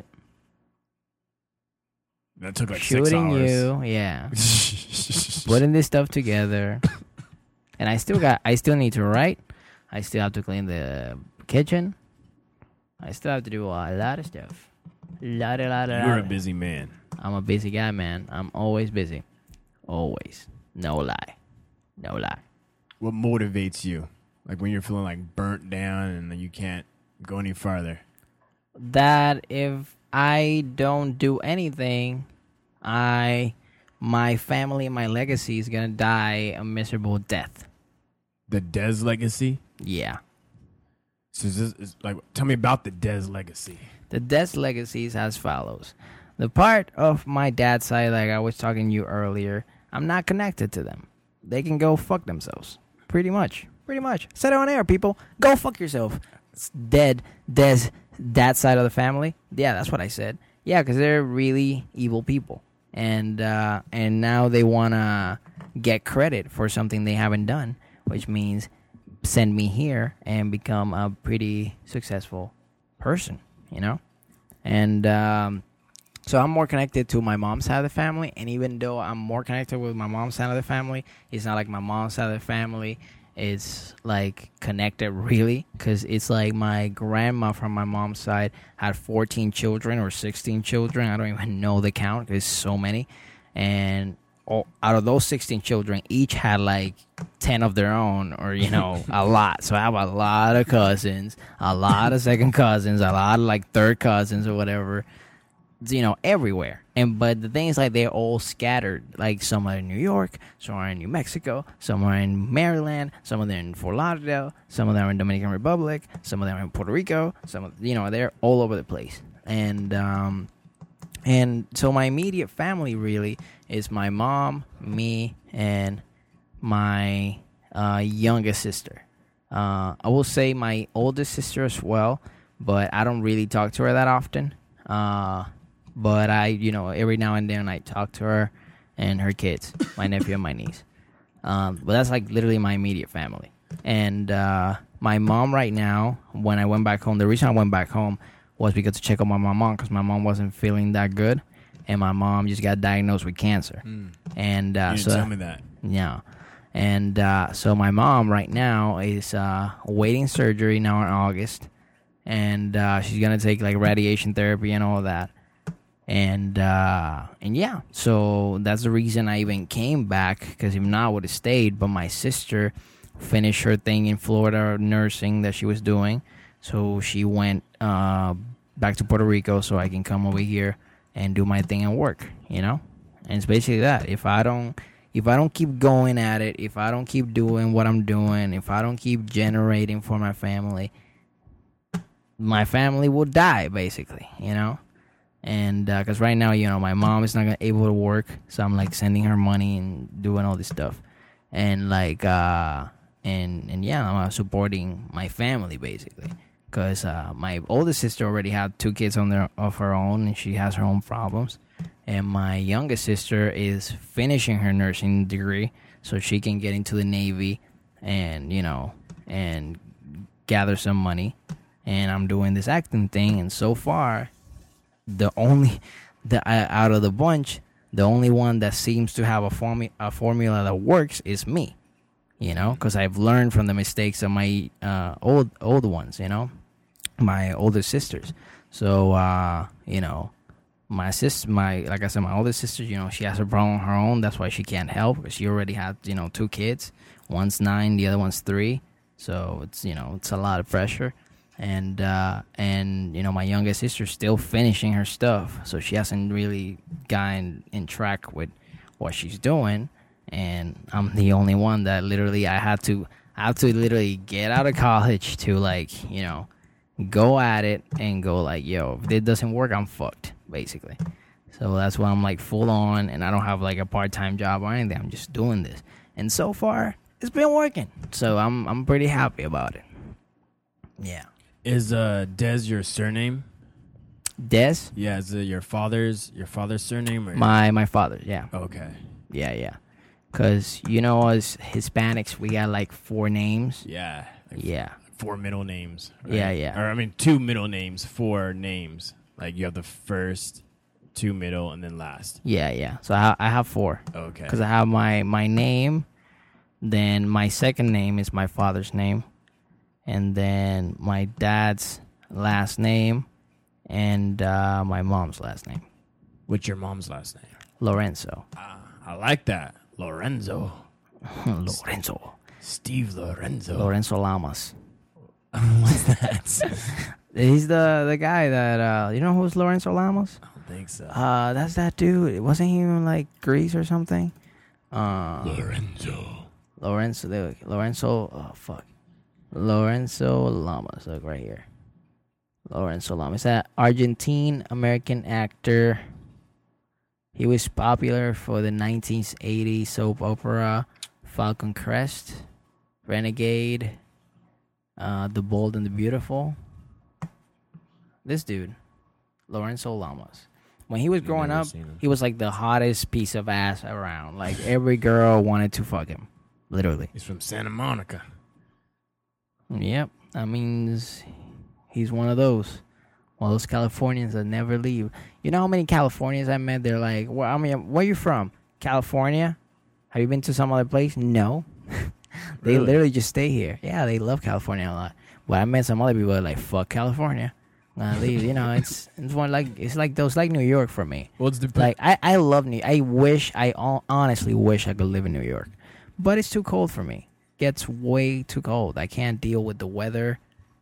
That took like shooting six you, yeah, hours. putting this stuff together, and I still got, I still need to write. I still have to clean the kitchen. I still have to do a lot of stuff. Lot, a lot, a You're lot. a busy man. I'm a busy guy, man. I'm always busy, always. No lie, no lie. What motivates you? Like when you're feeling like burnt down and you can't go any farther. That if I don't do anything, I, my family and my legacy is gonna die a miserable death. The Dez legacy? Yeah. So this is like, tell me about the Dez legacy. The Dez legacy is as follows. The part of my dad's side, like I was talking to you earlier, I'm not connected to them. They can go fuck themselves. Pretty much. Pretty much. Set it on air, people. Go fuck yourself. It's dead. Des, that side of the family. Yeah, that's what I said. Yeah, because they're really evil people. And, uh, and now they want to get credit for something they haven't done, which means send me here and become a pretty successful person, you know? And um, so I'm more connected to my mom's side of the family, and even though I'm more connected with my mom's side of the family, it's not like my mom's side of the family is like connected really, because it's like my grandma from my mom's side had fourteen children or sixteen children. I don't even know the count. There's so many. And all, out of those sixteen children, each had like ten of their own, or, you know, a lot. So I have a lot of cousins, a lot of second cousins, a lot of like third cousins or whatever, you know, everywhere. And but the thing is, like, they're all scattered. Like, some are in New York, some are in New Mexico, some are in Maryland, some of them in Fort Lauderdale, some of them are in Dominican Republic, some of them are in Puerto Rico, some of, you know, they're all over the place. And um and so my immediate family really is my mom, me, and my uh, youngest sister. Uh, I will say my oldest sister as well, but I don't really talk to her that often. Uh, but I, you know, every now and then I talk to her and her kids, my nephew and my niece. Um, but that's like literally my immediate family. And uh, my mom right now, when I went back home, the reason I went back home was because to check up on my mom, because my mom wasn't feeling that good, and my mom just got diagnosed with cancer. Mm. And uh, You didn't so, tell me that. yeah, and uh, so my mom right now is uh, awaiting surgery now in August, and uh, she's gonna take like radiation therapy and all of that. And uh, and yeah, so that's the reason I even came back, because if not, I would have stayed. But my sister finished her thing in Florida, nursing that she was doing. So she went uh, back to Puerto Rico so I can come over here and do my thing and work, you know? And it's basically that. If I don't if I don't keep going at it, if I don't keep doing what I'm doing, if I don't keep generating for my family, my family will die, basically, you know? And because uh, right now, you know, my mom is not gonna able to work, so I'm like sending her money and doing all this stuff. And like, uh, and, and yeah, I'm uh, supporting my family, basically. Because uh, my oldest sister already had two kids on their of her own, and she has her own problems. and my youngest sister is finishing her nursing degree so she can get into the Navy and, you know, and gather some money. And I'm doing this acting thing, and so far, the only, the uh, out of the bunch, the only one that seems to have a, formu- a formula that works is me, you know, because I've learned from the mistakes of my uh, old old ones, you know, my older sisters. So, uh, you know, my sis, my like I said, my older sister, you know, she has a problem on her own. That's why she can't help, because she already had, you know, two kids. One's nine, the other one's three. So it's, you know, it's a lot of pressure. And, uh, and you know, my youngest sister's still finishing her stuff, so she hasn't really gotten in track with what she's doing. And I'm the only one that literally I had to, I have to literally get out of college to, like, you know, go at it and go like, yo, if it doesn't work, I'm fucked, basically. So that's why I'm like full on, and I don't have like a part-time job or anything. I'm just doing this. And so far, it's been working. So I'm I'm pretty happy about it. Yeah. Is uh Des your surname? Des? Yeah, is it your father's your father's surname or My my father, yeah. Okay. Yeah, yeah. Cause you know, as Hispanics, we got like four names. Yeah. Like Yeah. Four middle names. Right? Yeah, yeah. Or I mean, two middle names, four names. Like you have the first, two middle, and then last. Yeah, yeah. So I I have four. Okay. Because I have my my name, then my second name is my father's name, and then my dad's last name, and uh, my mom's last name. What's your mom's last name? Lorenzo. Ah, I like that. Lorenzo. Lorenzo. Steve Lorenzo. Lorenzo Lamas. What's that? He's the the guy that uh, you know who's Lorenzo Lamas? I don't think so. Uh, that's that dude. Wasn't he in like Greece or something? Uh, Lorenzo. Lorenzo. Look, Lorenzo. Oh fuck. Lorenzo Lamas. Look right here. Lorenzo Lamas. That Argentine American actor. He was popular for the nineteen eighties soap opera Falcon Crest, Renegade, uh, The Bold and the Beautiful. This dude, Lorenzo Lamas. When he was growing up, he was like the hottest piece of ass around. Like every girl wanted to fuck him, literally. He's from Santa Monica. Yep, I mean, this- he's one of those. One of those Californians that never leave. You know how many Californians I met? They're like, well, I mean, where you from? California? Have you been to some other place? No. They Really? literally just stay here. Yeah, they love California a lot. But I met some other people that are like, fuck California. I'm gonna leave. You know, it's it's one like it's like those like New York for me. Well, it's the Like I, I love New. I wish I hon- honestly wish I could live in New York, but it's too cold for me. Gets way too cold. I can't deal with the weather.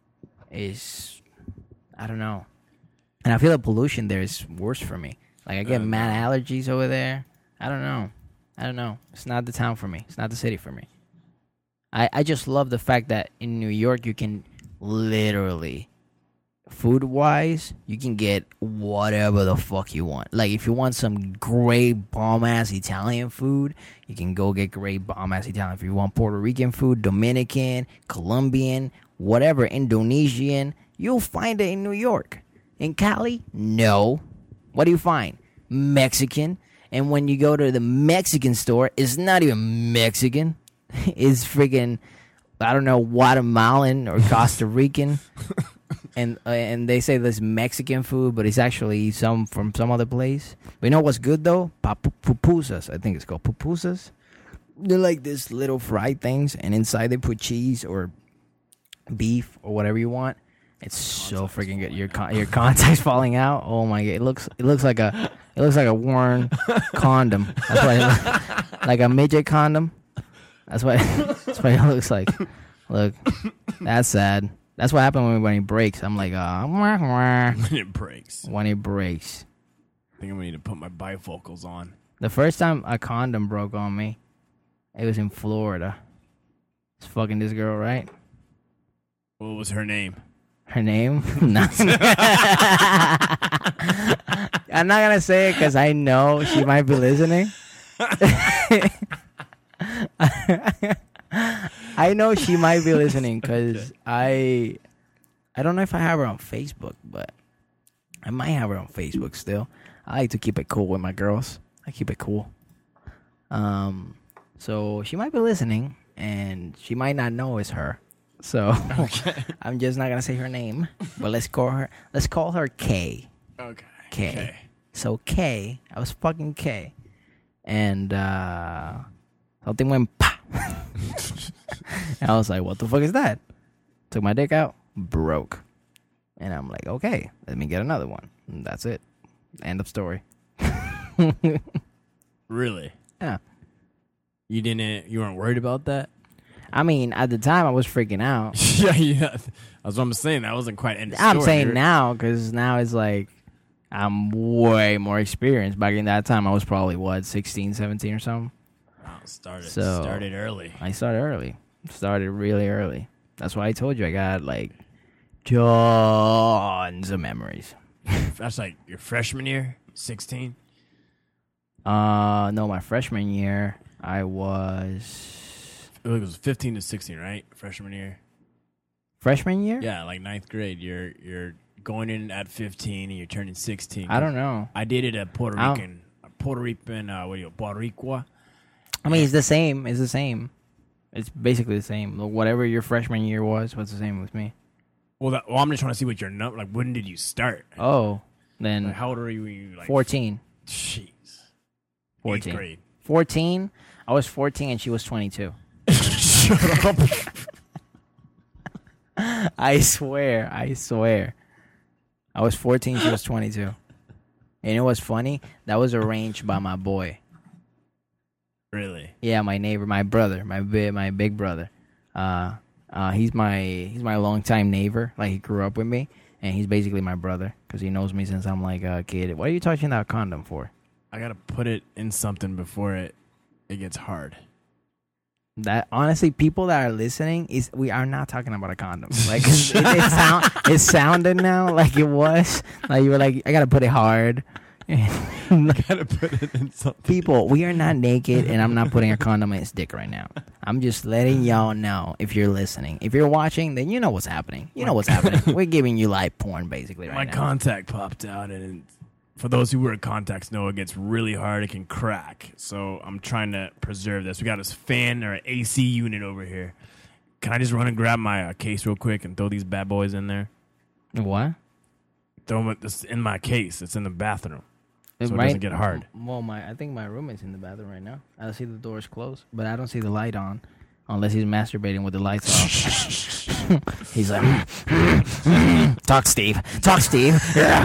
Is I don't know, and I feel the pollution there is worse for me. Like I get Uh, mad allergies over there. I don't know. I don't know. It's not the town for me. It's not the city for me. I I just love the fact that in New York you can literally, food wise, you can get whatever the fuck you want. Like if you want some great bomb ass Italian food, you can go get great bomb ass Italian. If you want Puerto Rican food, Dominican, Colombian, whatever, Indonesian, you'll find it in New York. In Cali, no. What do you find? Mexican. And when you go to the Mexican store, it's not even Mexican. It's freaking, I don't know, Guatemalan or Costa Rican. And uh, and they say this Mexican food, but it's actually some from some other place. But you know what's good though? Papu- Pupusas, I think it's called pupusas. They're like this little fried things, and inside they put cheese or beef or whatever you want. It's so freaking good. Your con- your contact's falling out. Oh my god! It looks it looks like a it looks like a worn condom. That's what it looks, like a midget condom. That's what that's what it looks like. Look, that's sad. That's what happened when when it breaks. I'm like, uh, wah, wah, when it breaks. when it breaks. I think I'm gonna need to put my bifocals on. The first time a condom broke on me, it was in Florida. It's fucking this girl, right? What was her name? Her name? No. I'm not gonna say it because I know she might be listening. I know she might be listening because I, I don't know if I have her on Facebook, but I might have her on Facebook still. I like to keep it cool with my girls. I keep it cool. Um, so she might be listening, and she might not know it's her. So Okay. I'm just not gonna say her name, but let's call her. Let's call her K. Okay. K. Okay. So K, I was fucking K, and uh, something went pop. And I was like, "What the fuck is that?" Took my dick out, broke, and I'm like, "Okay, let me get another one." And that's it. End of story. Really? Yeah. You didn't? You weren't worried about that? I mean, at the time, I was freaking out. yeah, yeah. That's what I'm saying. That wasn't quite end of I'm story. saying You're- now because now it's like I'm way more experienced. Back in that time, I was probably what sixteen, seventeen or something. Wow, started So- started early. I started early. Started really early. That's why I told you I got like tons of memories. That's like your freshman year, sixteen. Uh, no, my freshman year, I was It was fifteen to sixteen, right? Freshman year. freshman year. Yeah, like ninth grade. You're you're going in at fifteen and you're turning sixteen. I don't know. I dated a Puerto I don't- Rican, a Puerto Rican, uh, what do you, Boricua. I mean, it's the same. It's the same. It's basically the same. Whatever your freshman year was, was the same with me. Well, that, well, I'm just trying to see what your number. Like, when did you start? Oh, then Like, how old are you? When you like fourteen. Jeez. fourteen. Eighth grade. fourteen. I was fourteen and she was twenty-two. Shut up. I swear. I swear. I was fourteen. She was twenty-two. And it was funny. That was arranged by my boy. Really? Yeah, my neighbor, my brother, my big, my big brother. Uh, uh, he's my he's my longtime neighbor. Like he grew up with me, and he's basically my brother because he knows me since I'm like a kid. What are you touching that condom for? I gotta put it in something before it it gets hard. That honestly, people that are listening is we are not talking about a condom. Like it, it, it sound it sounded now like it was like you were like I gotta put it hard. Gotta put it in something. People, we are not naked, and I'm not putting a condom in his dick right now. I'm just letting y'all know if you're listening. If you're watching, then you know what's happening. You know what's happening. We're giving you live porn, basically, right My now. contact popped out, and for those who wear contacts know it gets really hard. It can crack. So I'm trying to preserve this. We got this fan or A C unit over here. Can I just run and grab my uh, case real quick and throw these bad boys in there? What? Throw them this in my case. It's in the bathroom. So it Right- doesn't get hard. Well, my I think my roommate's in the bathroom right now. I see the doors closed, but I don't see the light on, unless he's masturbating with the lights off. He's like, talk, Steve. Talk, Steve.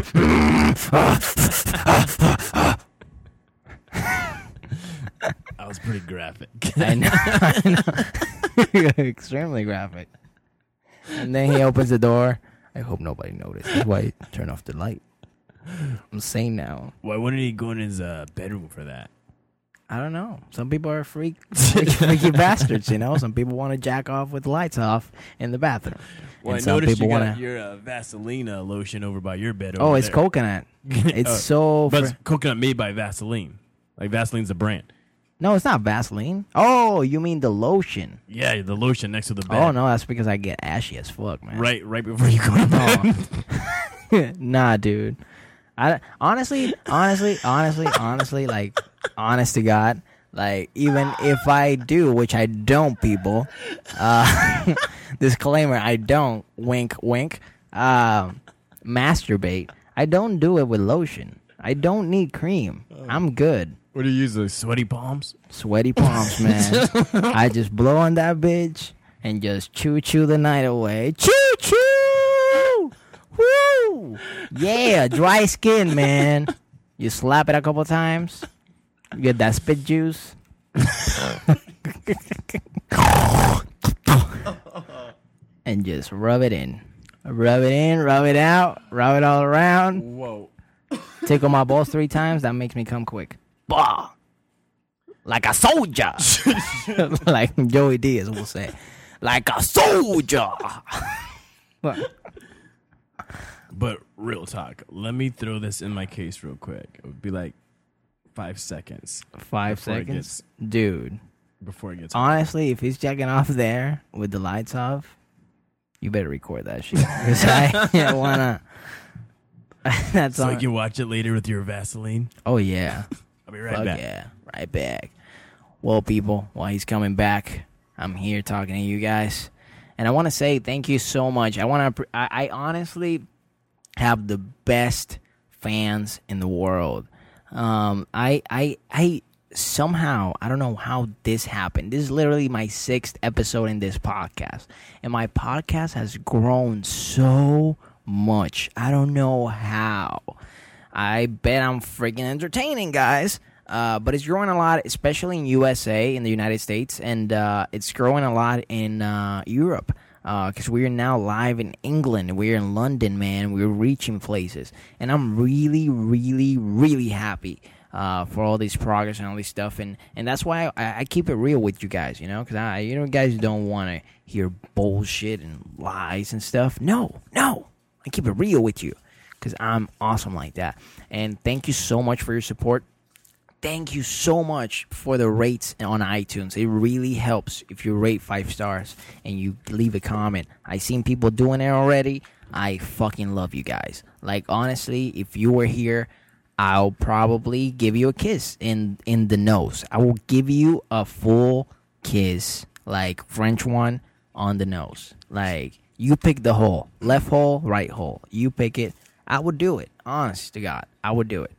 That was pretty graphic. I know. I know. Extremely graphic. And then he opens the door. I hope nobody noticed. That's why he turned off the light. I'm saying now. Why wouldn't he go in his uh, bedroom for that? I don't know. Some people are freak, freaky, freaky bastards, you know? Some people want to jack off with the lights off in the bathroom. Well, and I some noticed people you got wanna- your uh, Vaseline uh, lotion over by your bed. Oh, over it's there. coconut. It's Oh, so... But Fr- it's coconut made by Vaseline. Like Vaseline's a brand. no, it's not Vaseline. Oh, you mean the lotion. Yeah, the lotion next to the bed. Oh, no, that's because I get ashy as fuck, man. Right, right before you go to bed. Oh. Nah, dude. I honestly, honestly, honestly, honestly, like, honest to God, like, even if I do, which I don't, people, uh, disclaimer, I don't, wink, wink, um, masturbate. I don't do it with lotion. I don't need cream. I'm good. What do you use? Those sweaty palms? Sweaty palms, man. I just blow on that bitch and just chew chew the night away. Choo choo! Woo! Yeah, dry skin, man. You slap it a couple times. You get that spit juice. And just rub it in. Rub it in, rub it out, rub it all around. Whoa. Tickle my balls three times. That makes me come quick. Bah! Like a soldier. Like Joey Diaz will say. Like a soldier. But real talk, let me throw this in my case real quick. It would be like five seconds Five Before it seconds? Dude. before it gets Honestly, if he's checking off there with the lights off, you better record that shit. Because I wanna That's so on. you can watch it later with your Vaseline. Oh yeah. I'll be right Fuck back. yeah, right back. Well, people, while he's coming back, I'm here talking to you guys, and I want to say thank you so much. I want to. I, I honestly have the best fans in the world. Um, I, I, I somehow I don't know how this happened. This is literally my sixth episode in this podcast, and my podcast has grown so much. I don't know how. I bet I'm freaking entertaining, guys. Uh, but it's growing a lot, especially in U S A, in the United States, and uh, it's growing a lot in uh, Europe. Because uh, we're now live in England. We're in London, man. We're reaching places. And I'm really, really, really happy uh, for all this progress and all this stuff. And, and that's why I, I keep it real with you guys, you know? Because I, you know, guys don't want to hear bullshit and lies and stuff. No, no. I keep it real with you. Because I'm awesome like that. And thank you so much for your support. Thank you so much for the rates on iTunes. It really helps if you rate five stars and you leave a comment. I've seen people doing it already. I fucking love you guys. Like, honestly, if you were here, I'll probably give you a kiss in, in the nose. I will give you a full kiss, like French one, on the nose. Like, you pick the hole. Left hole, right hole. You pick it. I would do it. Honest to God. I would do it.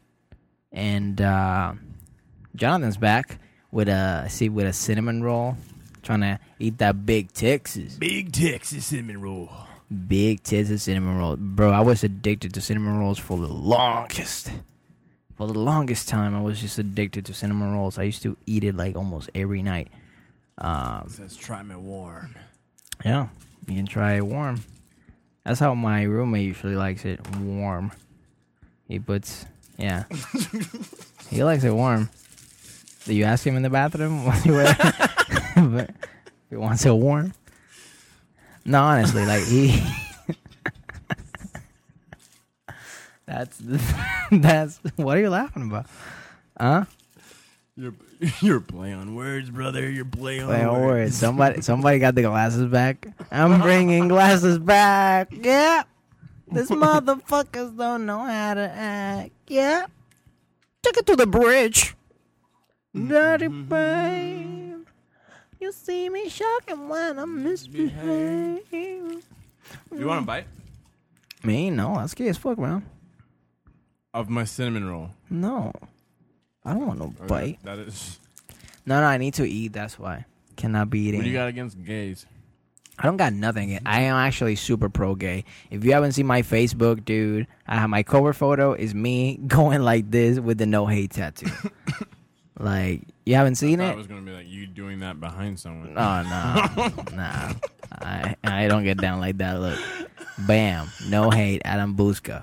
And uh, Jonathan's back with a see with a cinnamon roll, trying to eat that big Texas, Big Texas cinnamon roll. big Texas cinnamon roll, bro. I was addicted to cinnamon rolls for the longest, for the longest time. I was just addicted to cinnamon rolls. I used to eat it like almost every night. Um, It says try me warm. yeah, you can try it warm. That's how my roommate usually likes it, warm. He puts. Yeah. He likes it warm. Do you ask him in the bathroom? But he wants it warm? No, honestly, like he That's that's what are you laughing about? Huh? You're you're play on words, brother. You're play on Play on words. words. Somebody somebody got the glasses back. I'm bringing glasses back. Yeah. These motherfuckers don't know how to act. Yeah. Took it to the bridge. Dirty babe. You see me shocking when I misbehave. You want a bite Me? No, that's gay as fuck, man. of my cinnamon roll? No. I don't want no Okay, bite. That is. No, no, I need to eat. That's why. Cannot be eating. What do you got against gays? I don't got nothing. I am actually super pro gay. If you haven't seen my Facebook, dude, I have my cover photo is me going like this with the no hate tattoo. Like, you haven't seen I it? thought it was gonna be like you doing that behind someone. Oh no, nah. I I don't get down like that. Look, bam, no hate, Adam Busca.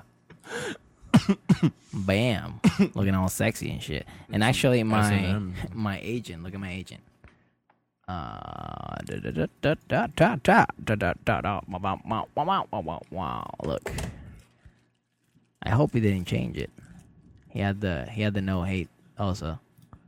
Bam, looking all sexy and shit. And actually, my S and M. my agent. Look at my agent. Uh, da da da da da da da da da da da. Wow, wow, wow, wow, wow, wow. Look, I hope he didn't change it. He had the he had the no hate also.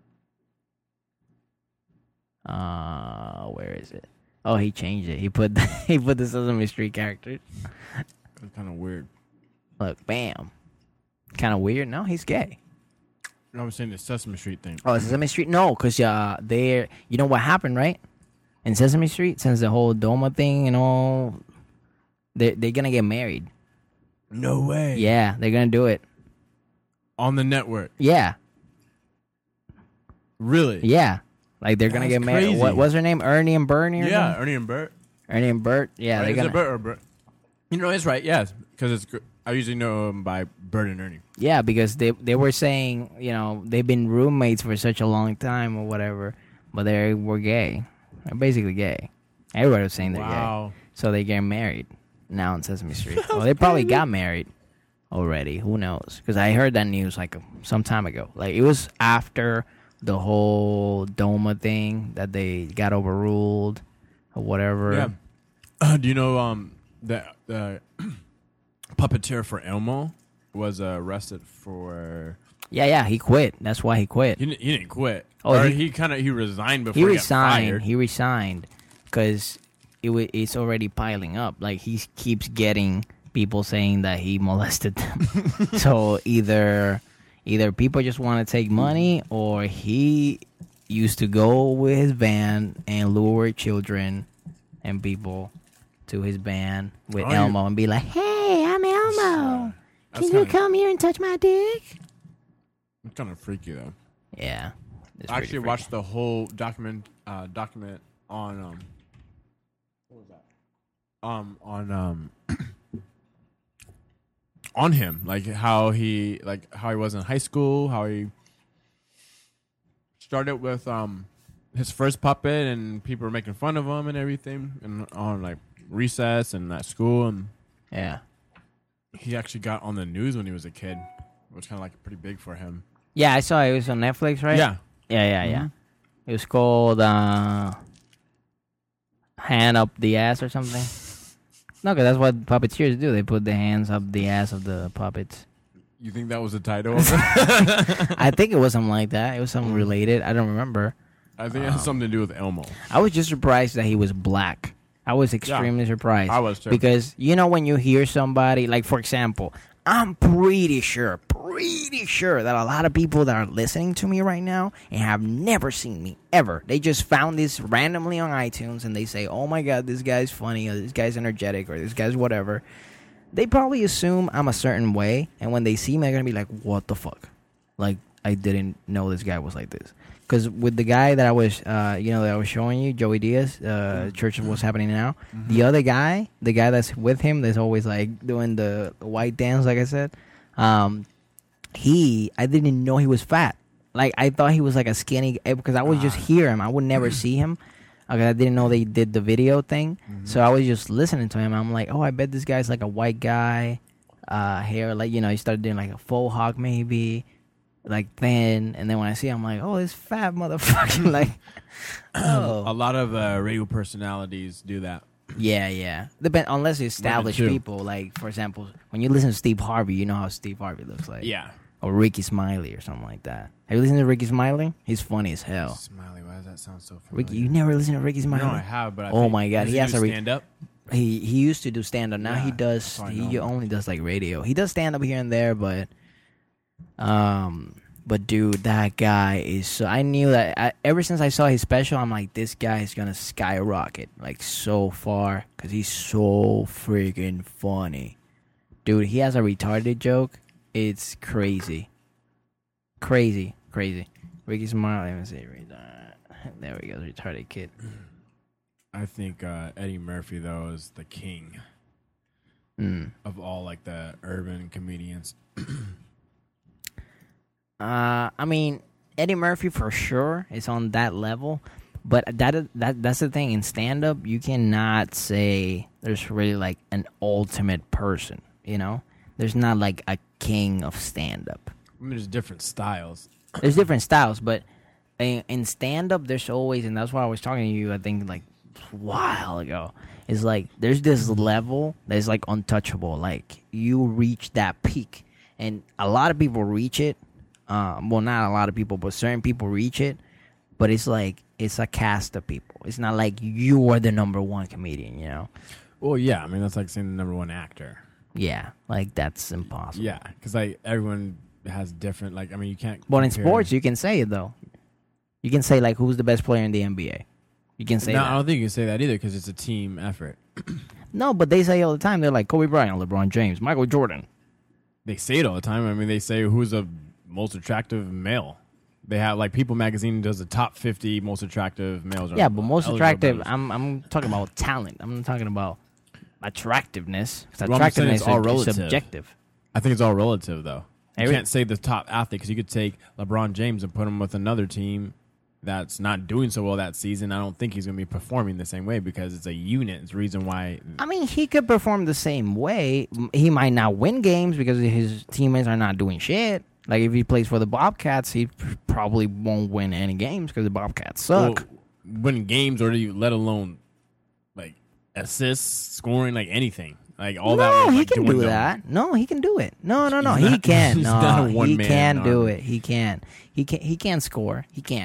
Uh, where is it? Oh, he changed it. He put the, he put the Sesame Street characters. It's kind of weird. Look, bam. Kind of weird. No, he's gay. I was saying the Sesame Street thing. Oh, Sesame Street? No, because uh, they're, you know what happened, right? In Sesame Street, since the whole Doma thing and all, they're, they're going to get married. No way. Yeah, they're going to do it. On the network. Yeah, Really? yeah. Like, they're going to That's get married. crazy. What was her name? Ernie and Bernie? Or Yeah, something? Ernie and Bert. Ernie and Bert? Yeah, Right? they're Is going it to. Bert or Bert? You know, it's right. Yes, because it's. gr- I usually know them by Bert and Ernie. Yeah, because they they were saying, you know, they've been roommates for such a long time or whatever, but they were gay. They're basically gay. Everybody was saying they're Wow. gay. So they get married now in Sesame Street. Well, they probably got married already. Who knows? Because I heard that news like some time ago. Like, it was after the whole Doma thing that they got overruled or whatever. Yeah. Uh, do you know um that the puppeteer for Elmo was uh, arrested for? Yeah, yeah, he quit. That's why he quit. He didn't, he didn't quit. Oh, or he- he, kind of he resigned before He he, got resigned. fired. He resigned because it w- it's already piling up. Like, he keeps getting people saying that he molested them. So either either people just want to take money, or he used to go with his band and lure children and people to his band with Oh, Elmo and be like, "Hey, I'm Elmo. That's Can you kinda- come here and touch my dick?" It's kind of freaky though. Yeah. it's I pretty actually freaky. watched the whole document uh, document on um what was that? Um on um on him, like how he like how he was in high school, how he started with um his first puppet and people were making fun of him and everything, and on like recess and at school, and Yeah. he actually got on the news when he was a kid, which kind of like pretty big for him. Yeah, I saw it. It was on Netflix, right? Yeah. Yeah, yeah, yeah. It was called uh, Hand Up the Ass or something. No, because that's what puppeteers do. They put their hands up the ass of the puppets. You think that was the title of it? I think it was something like that. It was something related. I don't remember. I think it has something to do with Elmo. I was just surprised that he was black. I was extremely surprised. I was too. Because, you know, when you hear somebody, like, for example, I'm pretty sure, pretty sure that a lot of people that are listening to me right now and have never seen me, ever, they just found this randomly on iTunes and they say, oh my God, this guy's funny, or this guy's energetic, or this guy's whatever. They probably assume I'm a certain way, and when they see me, they're going to be like, what the fuck? Like, I didn't know this guy was like this. Because with the guy that I was, uh, you know, that I was showing you, Joey Diaz, uh, Church of What's Happening Now, Mm-hmm. the other guy, the guy that's with him, that's always like doing the white dance, like I said, um, he, I didn't know he was fat. Like, I thought he was like a skinny, because I would just Ah. hear him. I would never see him. Okay, I didn't know they did the video thing. Mm-hmm. So I was just listening to him. I'm like, oh, I bet this guy's like a white guy, uh, hair, like, you know, he started doing like a faux hawk maybe. Like thin, and then when I see him, I'm like, oh, this fat motherfucker. Like, A oh, lot of uh, radio personalities do that. yeah, yeah. Depend unless you establish too. people. Like, for example, when you listen to Steve Harvey, you know how Steve Harvey looks like. Yeah. Or Ricky Smiley or something like that. Have you listened to Ricky Smiley? He's funny as hell. Smiley, why does that sound so familiar? Ricky, you never listened to Ricky Smiley? No, I have, but I Oh think- my God, does he has do a re- stand up. He he used to do stand up. Now he Yeah, does. that's how I He know. only does like radio. He does stand up here and there, but um, but dude, that guy is. So I knew that I, ever since I saw his special, I'm like, this guy is gonna skyrocket like so far because he's so freaking funny, dude. He has a retarded joke. It's crazy, crazy, crazy. Ricky Smiley. Let me see. Retard. There we go. Retarded kid. I think uh, Eddie Murphy though is the king Mm. of all like the urban comedians. Uh, I mean, Eddie Murphy for sure is on that level, but that that that's the thing in stand up. You cannot say there's really like an ultimate person. You know, there's not like a king of stand up. I mean, there's different styles. There's different styles, but in, in stand up, there's always, and that's why I was talking to you. I think like a while ago. Is like there's this level that's like untouchable. Like you reach that peak, and a lot of people reach it. Um, well, not a lot of people, but certain people reach it. But it's like it's a cast of people. It's not like you are the number one comedian. You know? Well, yeah, I mean that's like saying the number one actor. Yeah, like that's impossible. Yeah, because like everyone has different. Like I mean, you can't. But in compare- sports, you can say it though. You can say like who's the best player in the N B A. You can say no, that. I don't think you can say that either because it's a team effort. No, but they say all the time. They're like Kobe Bryant, LeBron James, Michael Jordan. They say it all the time. I mean, they say who's the most attractive male. They have like People Magazine does the top fifty most attractive males. Yeah, but most eligible attractive. battles. I'm I'm talking about talent. I'm not talking about attractiveness. 'Cause Well, I'm saying attractiveness it's all is relative. subjective. I think it's all relative though. You Every- can't say the top athlete because you could take LeBron James and put him with another team that's not doing so well that season. I don't think he's going to be performing the same way because it's a unit. It's the reason why. I mean, he could perform the same way. M- He might not win games because his teammates are not doing shit. Like if he plays for the Bobcats, he p- probably won't win any games because the Bobcats suck. Well, win games or you, let alone like assists, scoring, like anything. Like all that. no, was, he like, can doing do the- that. No, he can do it. No, no, no, He's he not- can. he's No, not a he one-man can do army. it. He can. He can. He can score. He can.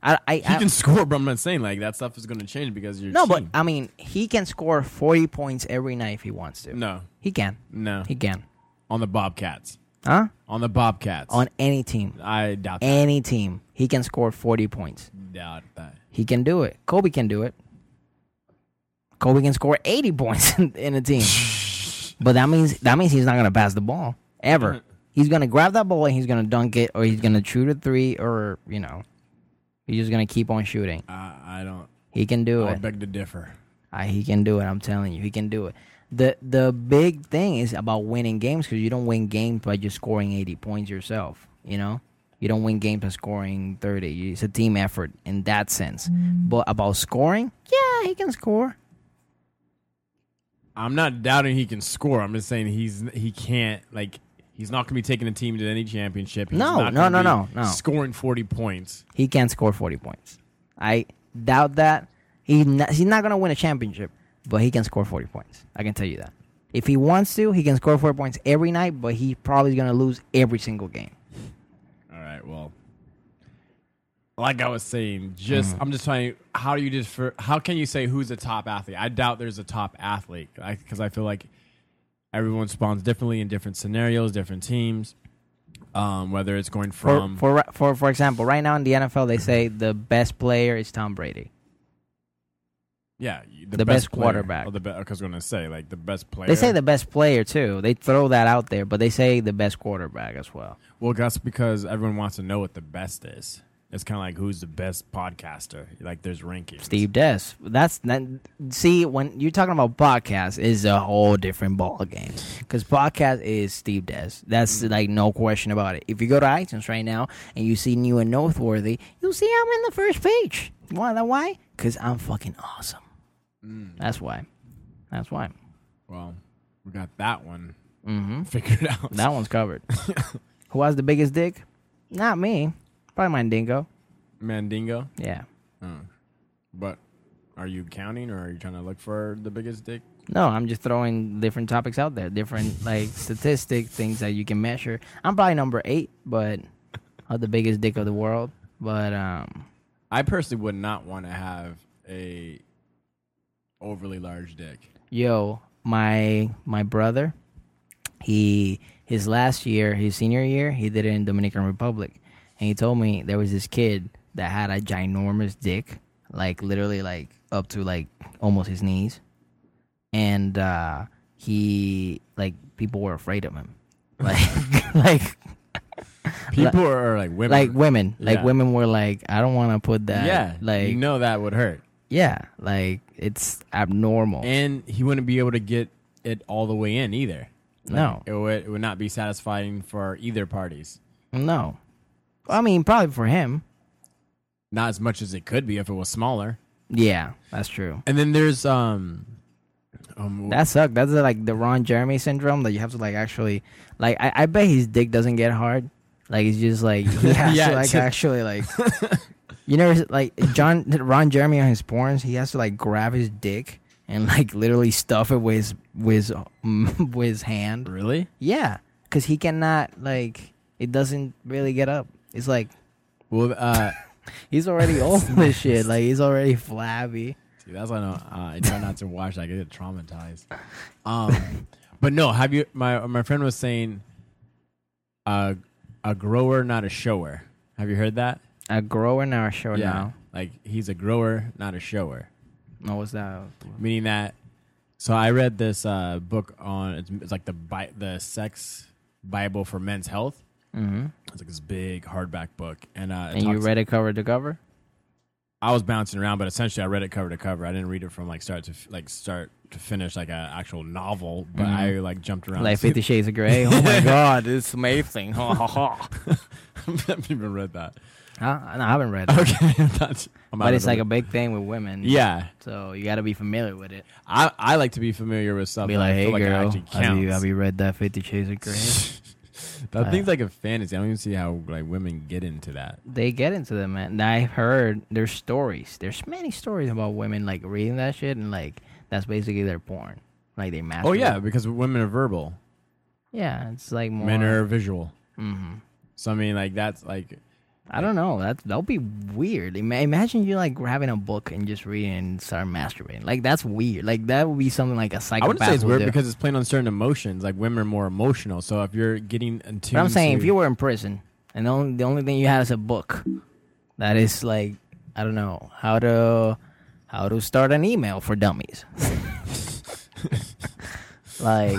I, I, He I can score, but I'm not saying like that stuff is going to change because you're no, but team. I mean, he can score forty points every night if he wants to. no, He can. no. He can. On the Bobcats, Huh? on the Bobcats, On any team. I doubt that. Any team. He can score forty points. doubt that. He can do it. Kobe can do it. Kobe can score eighty points in, in a team. But that means that means he's not going to pass the ball ever. He's going to grab that ball and he's going to dunk it, or he's going to shoot a three, or, you know, he's just going to keep on shooting. Uh, I don't. He can do I it. beg to differ. I, he can do it. I'm telling you, he can do it. The the big thing is about winning games, because you don't win games by just scoring eighty points yourself. You know, you don't win games by scoring thirty. It's a team effort in that sense. But about scoring, yeah, he can score. I'm not doubting he can score. I'm just saying he's he can't like he's not going to be taking a team to any championship. He's No, not no, gonna no, be no, no. Scoring forty points. He can score forty points. I doubt that. He not, he's not gonna win a championship, but he can score forty points. I can tell you that. If he wants to, he can score forty points every night, but he probably gonna lose every single game. All right. Well, like I was saying, just Mm-hmm. I'm just trying. How do you differ? How can you say who's a top athlete? I doubt there's a top athlete because I, I feel like everyone spawns differently in different scenarios, different teams. Um, whether it's going For, from for for for example, right now in the N F L, they say the best player is Tom Brady. yeah the, the best, best player. quarterback. Oh, the be- I was going to say like the best player. They say the best player too. They throw that out there, but they say the best quarterback as well. Well, that's because everyone wants to know what the best is. It's kind of like who's the best podcaster. Like there's rankings. Steve Des. That's that. See, when you're talking about podcast, is a whole different ball game. Because podcast is Steve Des. That's like no question about it. If you go to iTunes right now and you see New and Noteworthy, you'll see I'm in the first page. Why? Why? Because I'm fucking awesome. Mm. That's why. That's why. Well, we got that one Mm-hmm. figured out. That one's covered. Who has the biggest dick? Not me. Probably my dingo. Mandingo. Yeah. Oh. But are you counting or are you trying to look for the biggest dick? No, I'm just throwing different topics out there, different like statistic things that you can measure. I'm probably number eight, but of the biggest dick of the world. But um, I personally would not want to have a overly large dick. yo, my my brother, he his last year, his senior year, he did it in Dominican Republic, and he told me there was this kid that had a ginormous dick, like literally like up to like almost his knees, and uh, he like people were afraid of him, like like. People are like women. Like women, like Yeah. women were like, I don't want to put that. yeah, like you know that would hurt. yeah, like it's abnormal. And he wouldn't be able to get it all the way in either. Like, No. It would, it would not be satisfying for either parties. no, I mean probably for him. Not as much as it could be if it was smaller. Yeah, that's true. And then there's um, um That sucks. That's uh, like the Ron Jeremy syndrome that you have to like actually like. I, I bet his dick doesn't get hard. Like it's just like he has Yeah, to like it's- actually like. You never like John Ron Jeremy on his porns. He has to like grab his dick and like literally stuff it with his with his, with his hand. really. Yeah, because he cannot like it doesn't really get up. It's like Well, uh, he's already old as shit. Like he's already flabby. see, that's why I, know, uh, I try not to watch. I get traumatized. Um, but no, have you? My my friend was saying, uh, a grower, not a shower. Have you heard that? A grower now, show now. like he's a grower, not a shower. No, what's that? Meaning that. So I read this uh, book on it's, it's like the Bi- the sex Bible for men's health. Mm-hmm. It's like this big hardback book, and uh, it And you talks- read it cover to cover? I was bouncing around, but essentially I read it cover to cover. I didn't read it from like start to f- like start to finish like an actual novel, but Mhm. I like jumped around. Like Fifty Shades of Grey. Oh my God, it's amazing. Ha ha ha. I haven't even read that. Huh? No, I haven't read it. Okay, That's, I'm out But of it's the like a loop. big thing with women. yeah. So you got to be familiar with it. I I like to be familiar with stuff. Be that like, I hey feel like it girl, actually have you, counts. have you read that Fifty Shades of Grey? That Uh, thing's like a fantasy. I don't even see how like women get into that. They get into them, man. And I've heard there's stories. There's many stories about women like reading that shit, and like that's basically their porn. Like they masturbate. Oh yeah, because women are verbal, Yeah, it's like more. men are visual. Mm-hmm. So I mean, like that's like I don't know. That that would be weird. Ima- Imagine you like grabbing a book and just reading and start masturbating. Like that's weird. Like that would be something like a psychopath. I wouldn't say it's would weird do. because it's playing on certain emotions. Like women are more emotional. So if you're getting into, But I'm saying if you were in prison and the only, the only thing you had is a book, that is like I don't know how to how to start an email for dummies. Like,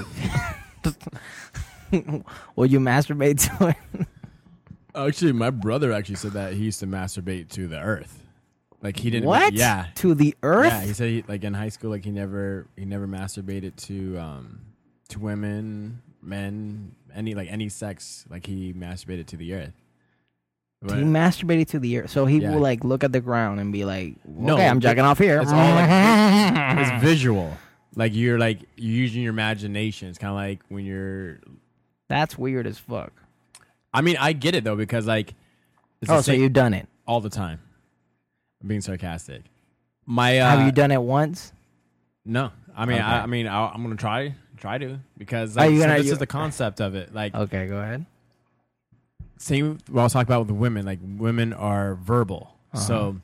would you masturbate to it? Actually, my brother actually said that he used to masturbate to the earth. Like he didn't. What? Yeah. To the earth? Yeah, he said he, like in high school, like he never he never masturbated to um to women, men, any like any sex. Like he masturbated to the earth. He But- masturbated to the earth, so he Yeah. will like look at the ground and be like, "Okay, No, I'm jacking off here." It's all like it's visual. Like you're like you're using your imagination. It's kind of like when you're. That's weird as fuck. I mean, I get it though because like. It's Oh, the so same- you've done it? all the time. I'm being sarcastic. My uh, Have you done it once? No, I mean, Okay. I, I mean, I'll, I'm gonna try, try to because Are like, you so gonna- this you- is the concept of it. Like, Okay, go ahead. same what I was talking about with the women. Like, women are verbal, Uh-huh. so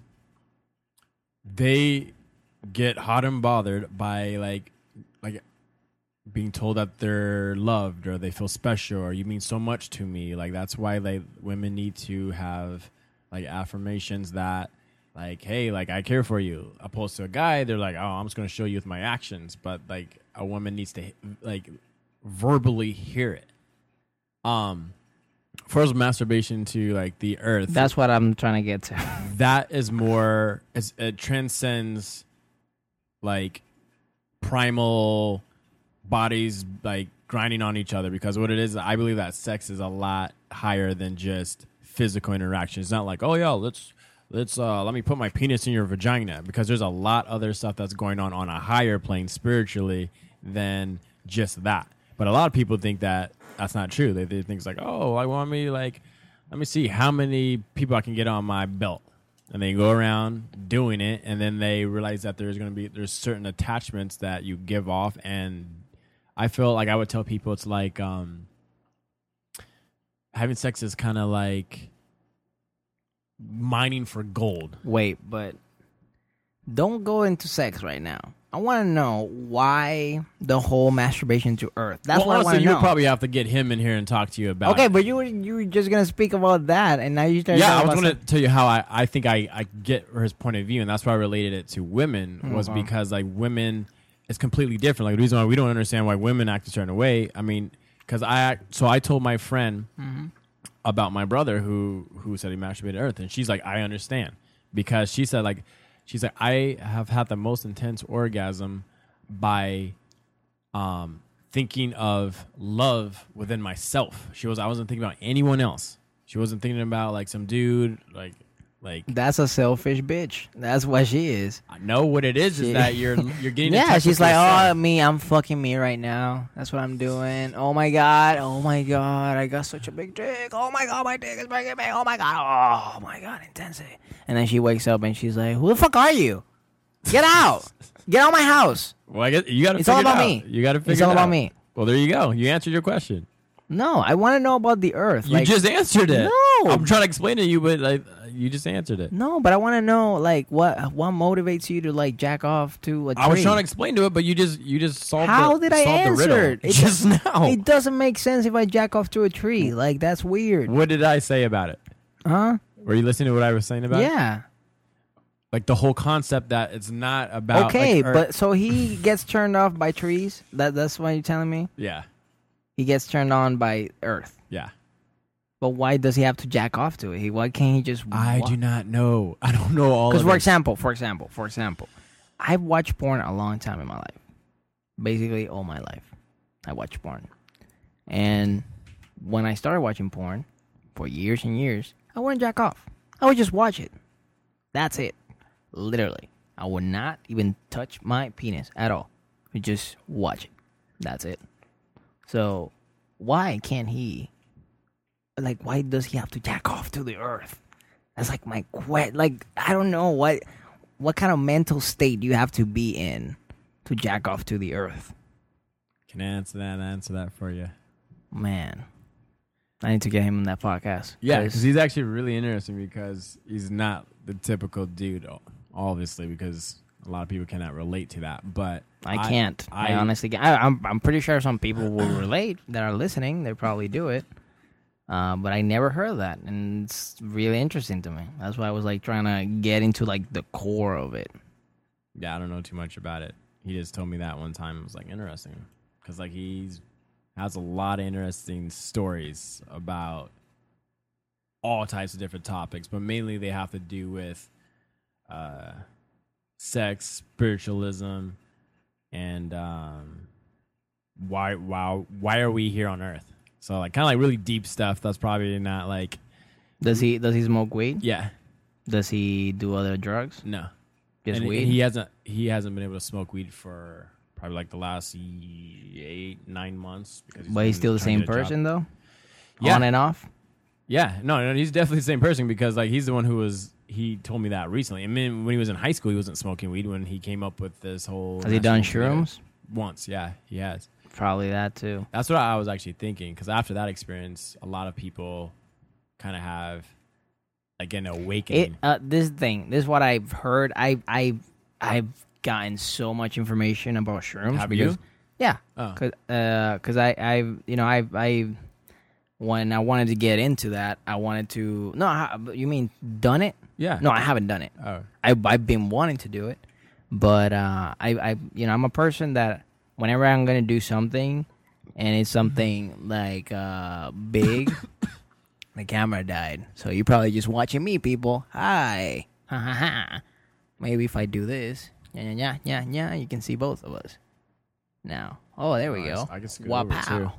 they get hot and bothered by like, like being told that they're loved or they feel special or you mean so much to me. Like that's why like women need to have like affirmations that like, hey, like I care for you. Opposed to a guy, they're like, oh, I'm just gonna show you with my actions. But like a woman needs to like verbally hear it. Um, first masturbation to like the earth. That's what I'm trying to get to. that is more. It's, it transcends like primal bodies like grinding on each other because what it is, I believe that sex is a lot higher than just physical interaction. It's not like, oh yeah, let's let's uh let me put my penis in your vagina because there's a lot other stuff that's going on on a higher plane spiritually than just that. But a lot of people think that that's not true. They, they think it's like, oh, I want me like let me see how many people I can get on my belt. And they go around doing it, and then they realize that there's going to be there's certain attachments that you give off. And I feel like I would tell people it's like um, having sex is kind of like mining for gold. Wait, but don't go into sex right now. I want to know why the whole masturbation to Earth. That's well, what honestly, I want to you know. would probably have to get him in here and talk to you about okay, it. but you were you were just gonna speak about that, and now you started. Yeah, I talking was about going to tell you how I, I think I, I get his point of view, and that's why I related it to women, was Okay. because, like, women is completely different. Like, the reason why we don't understand why women act a certain way, I mean, because I act, so I told my friend Mm-hmm. about my brother who, who said he masturbated Earth, and she's like, I understand. Because she said, like, she's like, I have had the most intense orgasm by um, thinking of love within myself. She was, I wasn't thinking about anyone else. She wasn't thinking about like some dude, like, like. That's a selfish bitch. That's what she is. I know what it is. She- Is that you're you're getting. in Yeah, touch she's with like, oh, yourself. me, I'm fucking me right now. That's what I'm doing. Oh my god, oh my god, I got such a big dick. Oh my god, my dick is bigger, big. Oh my god, oh my god, intensity. And then she wakes up and she's like, who the fuck are you? Get out, get out of my house. Well, I guess you got to. It's all about me. You got to figure. It's all it about out. me. Well, there you go. You answered your question. No, I want to know about the Earth. You like, just answered it. No. I'm trying to explain to you, but like you just answered it. no, but I want to know like what what motivates you to like jack off to a tree. I was trying to explain to it, but you just you just solved. How the, did I solved the answer riddle it? It just now? It doesn't make sense if I jack off to a tree. Like that's weird, What did I say about it? huh? Were you listening to what I was saying about it? Yeah. Like the whole concept that it's not about. Okay, like, Earth- but so he gets turned off by trees. That that's what you're telling me. yeah, He gets turned on by Earth. yeah. But why does he have to jack off to it? He why can't he just? I do not know. I don't know all. Because of for it. example, for example, for example, I've watched porn a long time in my life. Basically, all my life, I watched porn. And when I started watching porn, for years and years, I wouldn't jack off. I would just watch it. That's it. Literally, I would not even touch my penis at all. I would just watch it. That's it. So, why can't he? Like, why does he have to jack off to the Earth? That's like my que- Like, I don't know what what kind of mental state do you have to be in to jack off to the Earth, Can I answer that? Answer that for you. man. I need to get him on that podcast. Yeah, 'cause- because he's actually really interesting because he's not the typical dude, obviously, because a lot of people cannot relate to that. But I can't. I, I- honestly can't. I, I'm I'm pretty sure some people will relate that are listening. They probably do it. Uh, but I never heard of that, and it's really interesting to me. That's why I was like trying to get into like the core of it. Yeah, I don't know too much about it. He just told me that one time. It was like interesting because like he's has a lot of interesting stories about all types of different topics, but mainly they have to do with uh, sex, spiritualism, and um, why why why are we here on Earth? So like kind of like really deep stuff. That's probably not like Does he does he smoke weed? yeah Does he do other drugs? no. Just and weed. He hasn't he hasn't been able to smoke weed for probably like the last eight nine months. Because But he's been still the trying same to get a job. person though. Yeah. On and off. Yeah, no, no, he's definitely the same person because like he's the one who was. He told me that recently. I mean, when he was in high school, he wasn't smoking weed. When he came up with this whole, Has he done national together- shrooms? once? Yeah, he has. Probably that too. That's what I was actually thinking because after that experience, a lot of people kind of have like an awakening. It uh, this thing. This is what I've heard. I I I've gotten so much information about shrooms. Have because, you? Yeah. Oh. Cause, uh, cause I, I, you know, I, I, when I wanted to get into that, I wanted to. No, I, you mean done it? Yeah. No, I haven't done it. Oh. I, I've been wanting to do it, but uh, I, I, you know, I'm a person that whenever I'm gonna do something, and it's something like uh, big, the camera died. So you're probably just watching me, people. Hi, ha ha ha. Maybe if I do this, yeah, yeah, yeah, yeah, yeah, you can see both of us. Now, oh, there we Nice. go. I can scoot Wow, over, pow. too.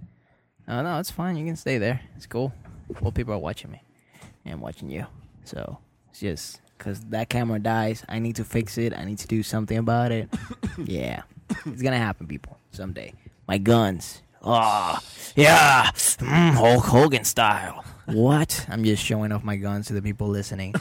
Oh no, it's fine. You can stay there. It's cool. Well, people are watching me and watching you, so it's just because that camera dies. I need to fix it. I need to do something about it. Yeah, it's gonna happen, people, someday. My guns. Oh, yeah, mm, Hulk Hogan style. What? I'm just showing off my guns to the people listening,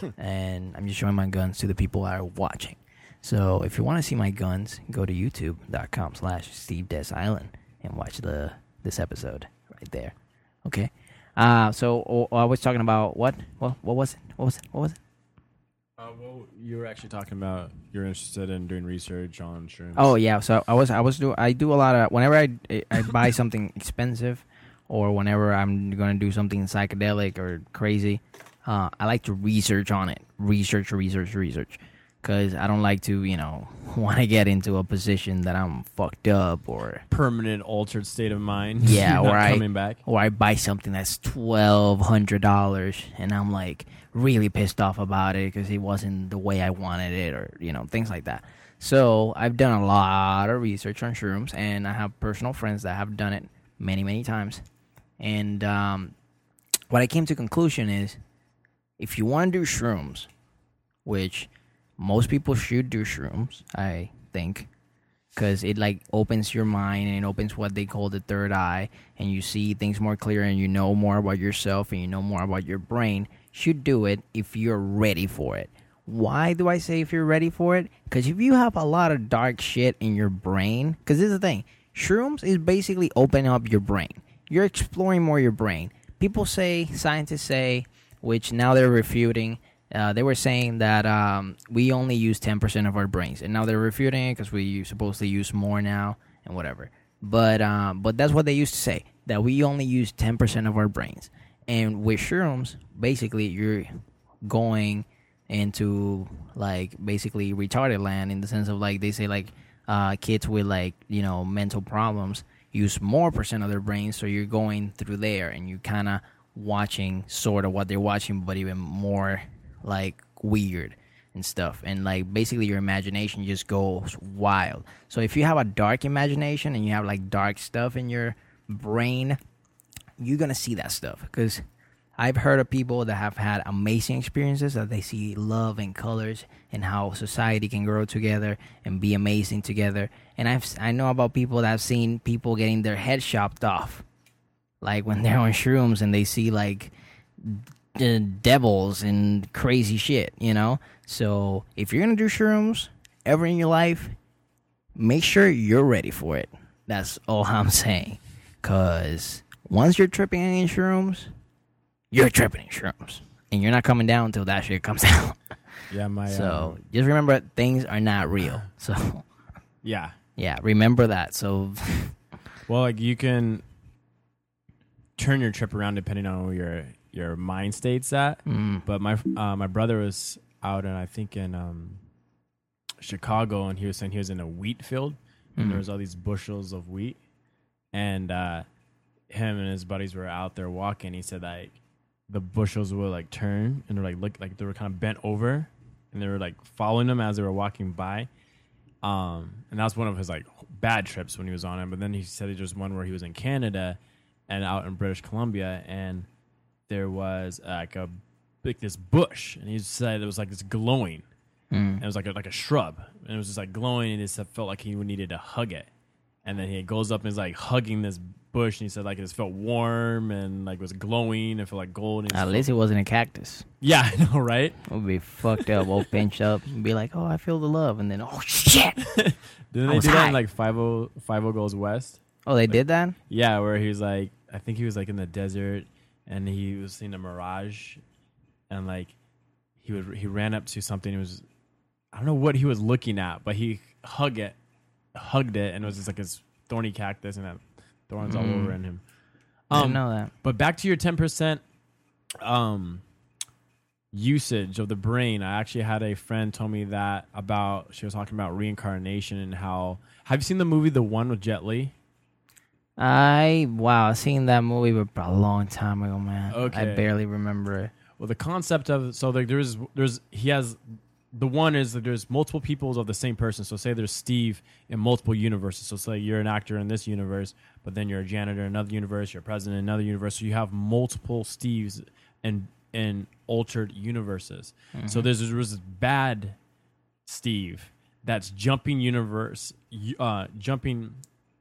and I'm just showing my guns to the people that are watching. So if you want to see my guns, go to youtube.com slash Steve Des Island and watch the this episode right there. Okay. Uh, so oh, I was talking about what? What? What was it? What was it? What was it? Uh, well, you were actually talking about you're interested in doing research on shrooms. Oh yeah. So I was I was do I do a lot of whenever I I buy something expensive or whenever I'm gonna do something psychedelic or crazy, uh, I like to research on it. Research, research, research. Because I don't like to, you know, want to get into a position that I'm fucked up or permanent altered state of mind. yeah, Not or I coming back. or I buy something that's twelve hundred dollars and I'm like really pissed off about it because it wasn't the way I wanted it or you know things like that. So I've done a lot of research on shrooms and I have personal friends that have done it many many times. And um, what I came to conclusion is if you want to do shrooms, which most people should do shrooms, I think, because it like opens your mind and it opens what they call the third eye, and you see things more clear and you know more about yourself and you know more about your brain. Should do it if you're ready for it. Why do I say if you're ready for it? Because if you have a lot of dark shit in your brain, because this is the thing, shrooms is basically opening up your brain. You're exploring more your brain. People say, scientists say, which now they're refuting. Uh, they were saying that um, we only use ten percent of our brains, and now they're refuting it because we supposedly use more now and whatever. But um, but that's what they used to say, that we only use ten percent of our brains. And with shrooms, basically you're going into like basically retarded land in the sense of like they say like uh, kids with like you know mental problems use more percent of their brains, so you're going through there and you kind of watching sort of what they're watching, but even more like weird and stuff, and like basically your imagination just goes wild. So if you have a dark imagination and you have like dark stuff in your brain, you're gonna see that stuff. Because I've heard of people that have had amazing experiences, that they see love and colors and how society can grow together and be amazing together. And I've I know about people that have seen people getting their head chopped off, like when they're on shrooms and they see like Uh, devils and crazy shit, you know? So if you're gonna do shrooms ever in your life, make sure you're ready for it. That's all I'm saying. Cause once you're tripping in shrooms, you're tripping in shrooms, and you're not coming down until that shit comes out. Yeah, my. So um, just remember, things are not real. So yeah. yeah, remember that. So Well, like you can turn your trip around depending on where your your mind state's at. mm, But my uh, my brother was out, and I think in um, Chicago, and he was saying he was in a wheat field, and Mhm. there was all these bushels of wheat, and uh, him and his buddies were out there walking. He said like the bushels would like turn, and they're like look like they were kind of bent over, and they were like following them as they were walking by. Um, and that was one of his like bad trips when he was on it. But then he said there was one where he was in Canada and out in British Columbia, and there was uh, like a like this bush, and he said it was like this glowing, mm. and it was like a, like a shrub, and it was just like glowing, and he just felt like he needed to hug it. And then he goes up and is like hugging this bush, and he said like it just felt warm and like was glowing and felt like gold. And At least it wasn't a cactus. yeah, I know, right? It would be fucked up, all pinched up, and be like, "Oh, I feel the love," and then, "Oh shit!" Didn't I they was do that high. in like five oh five oh Goes West? Oh, they did that. Yeah, where he was like, I think he was like in the desert, and he was seeing a mirage, and like he was he ran up to something. It was I don't know what he was looking at, but he hugged it, hugged it, and it was just like this thorny cactus, and that thorns all Mm. over in him. I Um, didn't know that. But back to your ten percent um, usage of the brain. I actually had a friend tell me that about. She was talking about reincarnation and how. Have you seen the movie The One with Jet Li? I wow, I seen that movie but a long time ago, man. Okay. I barely remember it. Well, the concept of so like there's there's he has the one is that there's multiple peoples of the same person. So say there's Steve in multiple universes. So say you're an actor in this universe, but then you're a janitor in another universe, you're a president in another universe. So you have multiple Steves in in altered universes. Mm-hmm. So there's, there's this bad Steve that's jumping universe, uh, jumping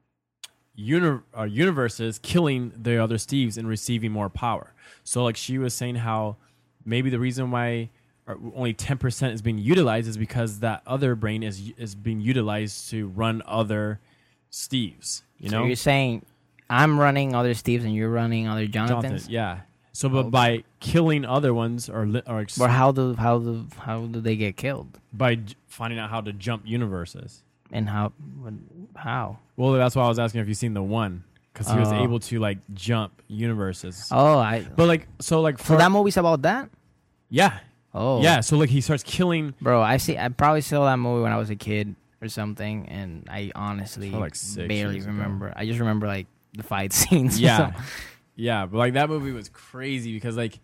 uni- uh, universes, killing the other Steves and receiving more power. So like she was saying how maybe the reason why or only ten percent is being utilized is because that other brain is is being utilized to run other Steves. You So know, you're saying I'm running other Steves and you're running other Jonathan, Jonathans? yeah. So, but Okay. by killing other ones or li- or ex- Or how do how do how do they get killed? by j- finding out how to jump universes. And how how? Well, that's why I was asking if you've seen the one because he was Oh. able to like jump universes. Oh, I But like, so like, so for, that movie's about that? yeah, Oh. yeah. So like, he starts killing. Bro, I see I probably saw that movie when I was a kid or something, and I honestly Probably like six barely years ago. remember. I just remember like the fight scenes. or Yeah, something. yeah. But like that movie was crazy because like,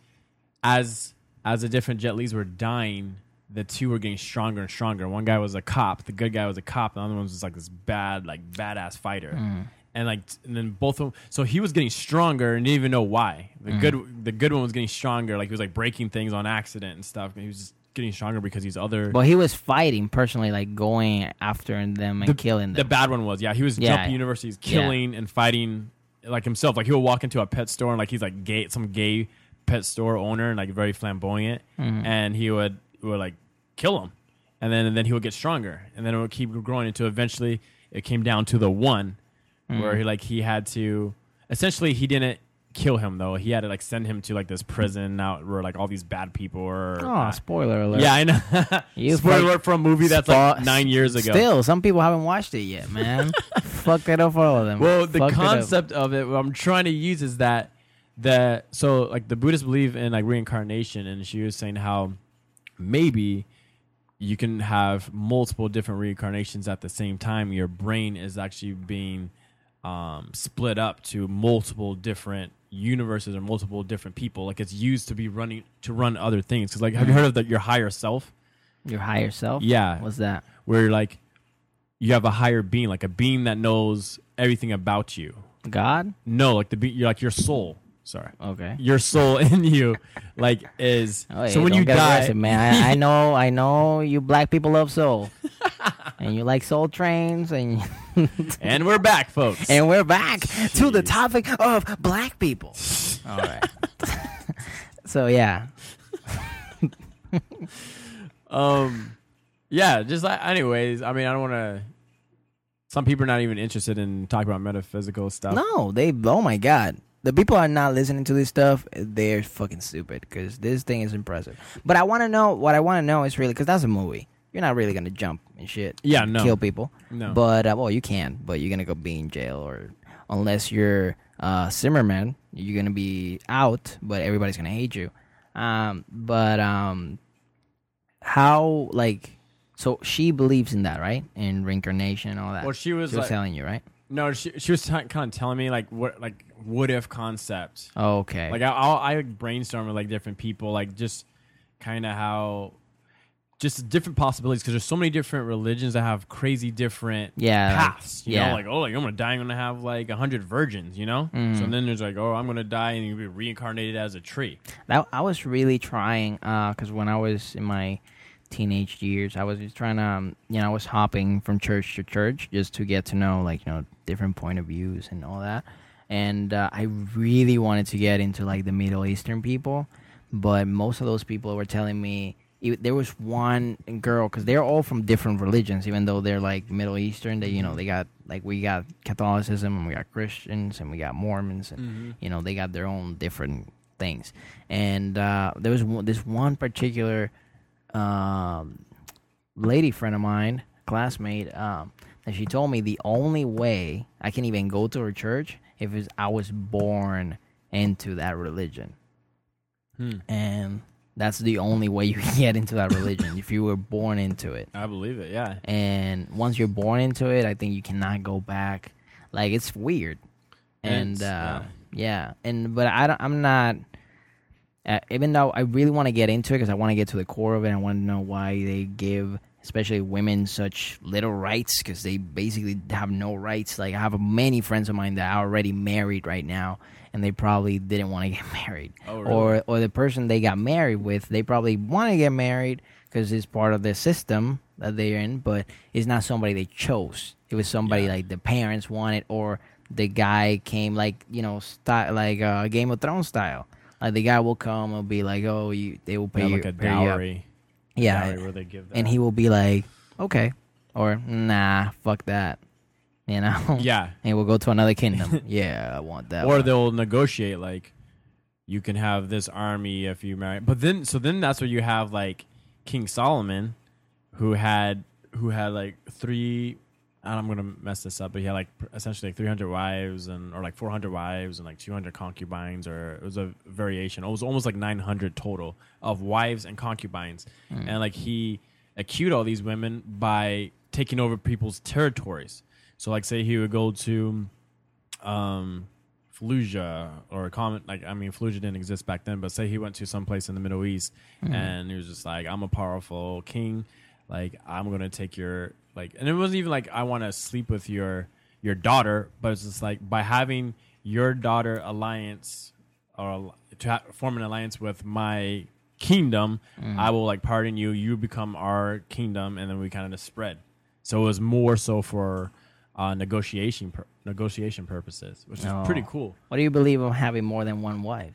as as the different Jet Lis were dying, the two were getting stronger and stronger. One guy was a cop, the good guy was a cop, and the other one was just like this bad, like badass fighter. Mm. And like, t- and then both of them. So he was getting stronger and didn't even know why. The Mm. good, the good one was getting stronger. Like he was like breaking things on accident and stuff. And he was just getting stronger because he's other. But he was fighting personally, like going after them and the, killing The them. bad one was, yeah, he was Yeah. jumping universities, killing and fighting like himself. Like he would walk into a pet store and like he's like gay, some gay pet store owner and like very flamboyant, Mhm. and he would would like kill him, and then and then he would get stronger, and then it would keep growing until eventually it came down to the one where he like he had to essentially he didn't kill him though. He had to like send him to like this prison out where like all these bad people were. Oh, spoiler alert. yeah, I know. You Spoiler fuck- alert for a movie that's like Spo- nine years ago. Still, some people haven't watched it yet, man. Fucked it up for all of them. Well, the Fucked it up. concept of it, what I'm trying to use is that the so like the Buddhists believe in like reincarnation, and she was saying how maybe you can have multiple different reincarnations at the same time. Your brain is actually being um, split up to multiple different universes or multiple different people. Like it's used to be running to run other things. Because like, have you heard of the, your higher self? Your higher self? Yeah. What's that? Where you're like you have a higher being, like a being that knows everything about you. God? No, like the be- you're like your soul. Sorry, Okay. your soul in you, like is Oh, hey, so when don't you get die, arrested, man. I, I know, I know you black people love soul. And you like soul trains, and and we're back, folks. and we're back to the topic of black people. All right. So yeah, um, yeah, just like, anyways. I mean, I don't want to. Some people are not even interested in talking about metaphysical stuff. no, they. Oh my God, the people are not listening to this stuff, they're fucking stupid because this thing is impressive. But I want to know what I want to know is really because that's a movie. You're not really gonna jump and shit. Yeah, and no. kill people. No. But uh, well, you can, but you're gonna go be in jail, or unless you're uh, Zimmerman, you're gonna be out. But everybody's gonna hate you. Um, but um, how like so she believes in that, right? In reincarnation and all that. Well, she was, she was like, telling you, right? No, she she was t- kind of telling me like what like what if concept. Oh, okay. Like I I'll, I brainstorm with like different people, like just kind of how. Just different possibilities because there's so many different religions that have crazy different yeah, paths. Like, you yeah. know, like oh, like I'm gonna die, I'm gonna have like a hundred virgins. You know, Mm. so then there's like oh, I'm gonna die and you'll be reincarnated as a tree. That I was really trying because when I was in my teenage years, I was just trying to, um, you know, I was hopping from church to church just to get to know like you know different point of views and all that. And uh, I really wanted to get into like the Middle Eastern people, but most of those people were telling me. It, there was one girl because they're all from different religions, even though they're like Middle Eastern. They, you know, they got like we got Catholicism and we got Christians and we got Mormons, and Mm-hmm. you know they got their own different things. And uh, there was one, this one particular um, lady friend of mine, classmate, um, and she told me the only way I can even go to her church if it's, I was born into that religion, Hmm. and that's the only way you can get into that religion if you were born into it. I believe it. Yeah. And once you're born into it, I think you cannot go back. Like it's weird. And It's- uh, yeah. and but I don't, I'm not. Uh, even though I really want to get into it because I want to get to the core of it, I want to know why they give, especially women, such little rights because they basically have no rights. Like I have many friends of mine that are already married right now, and they probably didn't want to get married. Oh, really? Or or the person they got married with, they probably want to get married because it's part of the system that they're in, but it's not somebody they chose. It was somebody Yeah. like the parents wanted, or the guy came like you know, sty- like uh, Game of Thrones style. Like the guy will come and be like, "Oh, you," they will pay Yeah, you like a pay you up. dowry. Yeah, Dowry where they give that. and he will be like, "Okay," or "Nah, fuck that," you know. Yeah. and we'll go to another kingdom. Yeah, I want that. Or one. they'll negotiate like you can have this army if you marry. But then so then that's where you have like King Solomon who had who had like three I'm going to mess this up, but he had like essentially like three hundred wives and or like four hundred wives and like two hundred concubines, or it was a variation. It was almost like nine hundred total of wives and concubines. Mm. And like he accused all these women by taking over people's territories. So like say he would go to um Fallujah or comment like I mean Fallujah didn't exist back then, but say he went to some place in the Middle East Mm. and he was just like, I'm a powerful king, like I'm gonna take your like, and it wasn't even like I want to sleep with your your daughter, but it's just like by having your daughter alliance or to ha- form an alliance with my kingdom, Mm. I will like pardon you. You become our kingdom, and then we kind of just spread. So it was more so for uh, negotiation pur- negotiation purposes, which is Oh. pretty cool. What do you believe of having more than one wife?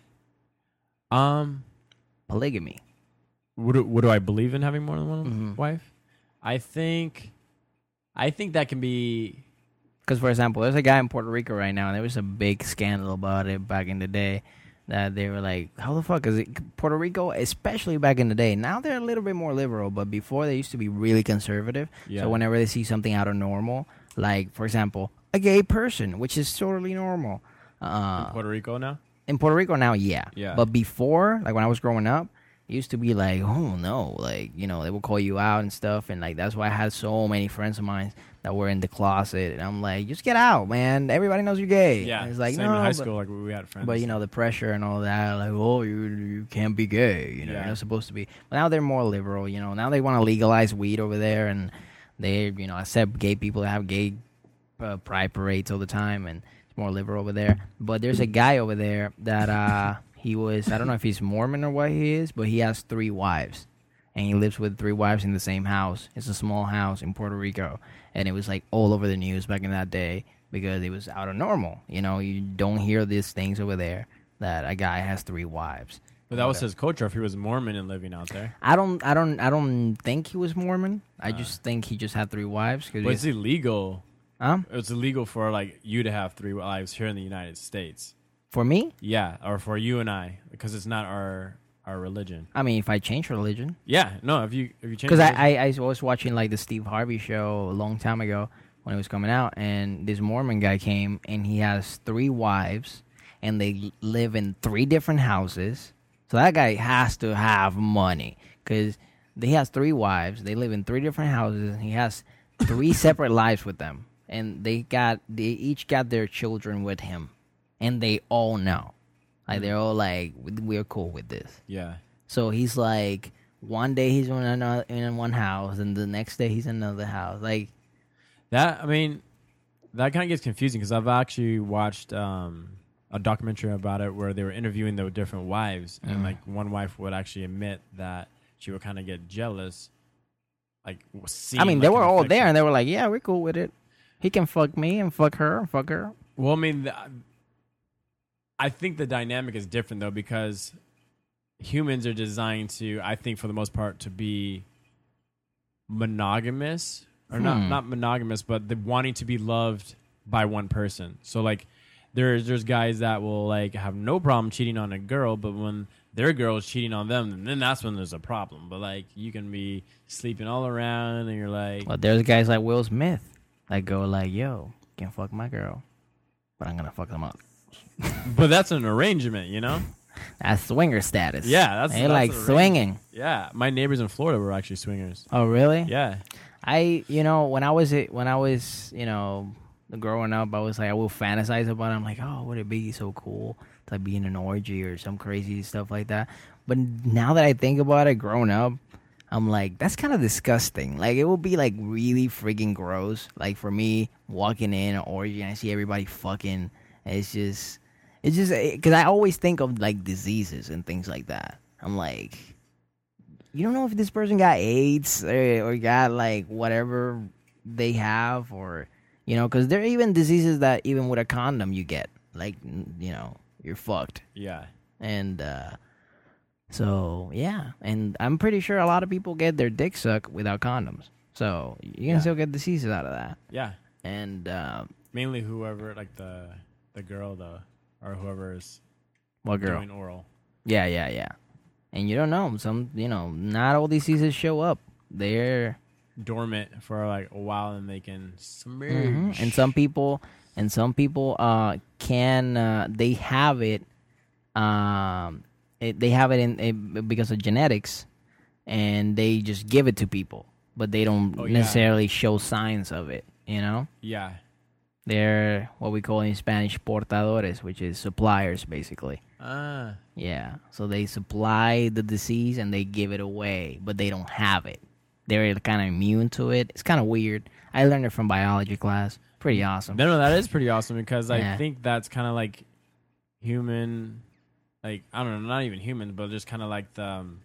Um, Polygamy. what do, what do I believe in having more than one Mhm. wife? I think, I think that can be. Because, for example, there's a guy in Puerto Rico right now, and there was a big scandal about it back in the day. That they were like, how the fuck is it? Puerto Rico, especially back in the day. Now they're a little bit more liberal, but before they used to be really conservative. Yeah. So whenever they see something out of normal, like, for example, a gay person, which is totally normal. Uh, in Puerto Rico now. in Puerto Rico now, yeah. Yeah. But before, like when I was growing up, it used to be like, oh no, like, you know, they would call you out and stuff. And like, that's why I had so many friends of mine that were in the closet. And I'm like, just get out, man. Everybody knows you're gay. Yeah, And it's like, same no, in high but, school, like we had friends. but you know, the pressure and all that, like, oh, you you can't be gay. You know, Yeah. you're not supposed to be. But now they're more liberal, you know. Now they want to legalize weed over there. And they, you know, accept gay people that have gay uh, pride parades all the time. And it's more liberal over there. But there's a guy over there that, uh, he was, I don't know if he's Mormon or what he is, but he has three wives. And he lives with three wives in the same house. It's a small house in Puerto Rico. And it was like all over the news back in that day because it was out of normal. You know, you don't hear these things over there that a guy has three wives. but that was his culture. If he was Mormon and living out there, I don't, I don't, I don't think he was Mormon. I Uh. just think he just had three wives. Cause but it's he's- illegal. huh? It's illegal for like you to have three wives here in the United States. For me, Yeah, or for you and I, because it's not our our religion. I mean, if I change religion, Yeah, no, if you if you change because I, religion- I I was watching like the Steve Harvey show a long time ago when it was coming out, and this Mormon guy came and he has three wives, and they l- live in three different houses. So that guy has to have money because he has three wives. They live in three different houses. He has three separate lives with them, and they got they each got their children with him, and they all know, like they're all like, we're cool with this. yeah, So he's like, one day he's in another in one house, and the next day he's in another house. Like that. I mean, that kind of gets confusing because I've actually watched um, a documentary about it where they were interviewing the different wives, and Mhm. like one wife would actually admit that she would kind of get jealous. Like, seeing, I mean, they like, were an all affection. there, and they were like, yeah, we're cool with it. He can fuck me and fuck her and fuck her. Well, I mean, the, I think the dynamic is different though because humans are designed to, I think, for the most part, to be monogamous or not Hmm. not monogamous, but the wanting to be loved by one person. So like, there's there's guys that will like have no problem cheating on a girl, but when their girl is cheating on them, then that's when there's a problem. But like, you can be sleeping all around, and you're like, Well, there's guys like Will Smith that go like, yo, you can fuck my girl, but I'm gonna fuck them up. but that's an arrangement, you know? That's swinger status. Yeah, that's- they that's like a range. swinging. Yeah, my neighbors in Florida were actually swingers. Oh, really? Yeah. I, you know, when I was when I was, you know, growing up, I was like, I will fantasize about it. I'm like, oh, would it be so cool to be in an orgy or some crazy stuff like that? But now that I think about it, growing up, I'm like, that's kind of disgusting. Like, it would be like really freaking gross. Like for me, walking in an orgy and I see everybody fucking, it's just, it's just because I always think of like diseases and things like that. I'm like, you don't know if this person got AIDS or, or got like whatever they have, or you know, because there are even diseases that even with a condom you get, like, you know, you're fucked. Yeah. And uh, so yeah, and I'm pretty sure a lot of people get their dick sucked without condoms. So you can Yeah. still get diseases out of that. Yeah. And uh, Mainly whoever, like the the girl, though, or whoever is what girl? doing oral. Yeah, yeah, yeah. And you don't know, some, you know, not all diseases show up. They're Dormant for like a while, and they can submerge. Mhm. And some people, and some people, uh, can uh, they have it, um, it, they have it in it because of genetics, and they just give it to people, but they don't Oh, yeah. necessarily show signs of it. You know, Yeah. they're what we call in Spanish portadores, which is suppliers, basically. Ah. Yeah, so they supply the disease and they give it away, but they don't have it. They're kind of immune to it. It's kind of weird. I learned it from biology class. Pretty awesome. No, no, that is pretty awesome because Yeah. I think that's kind of like human, like I don't know, not even human, but just kind of like the um,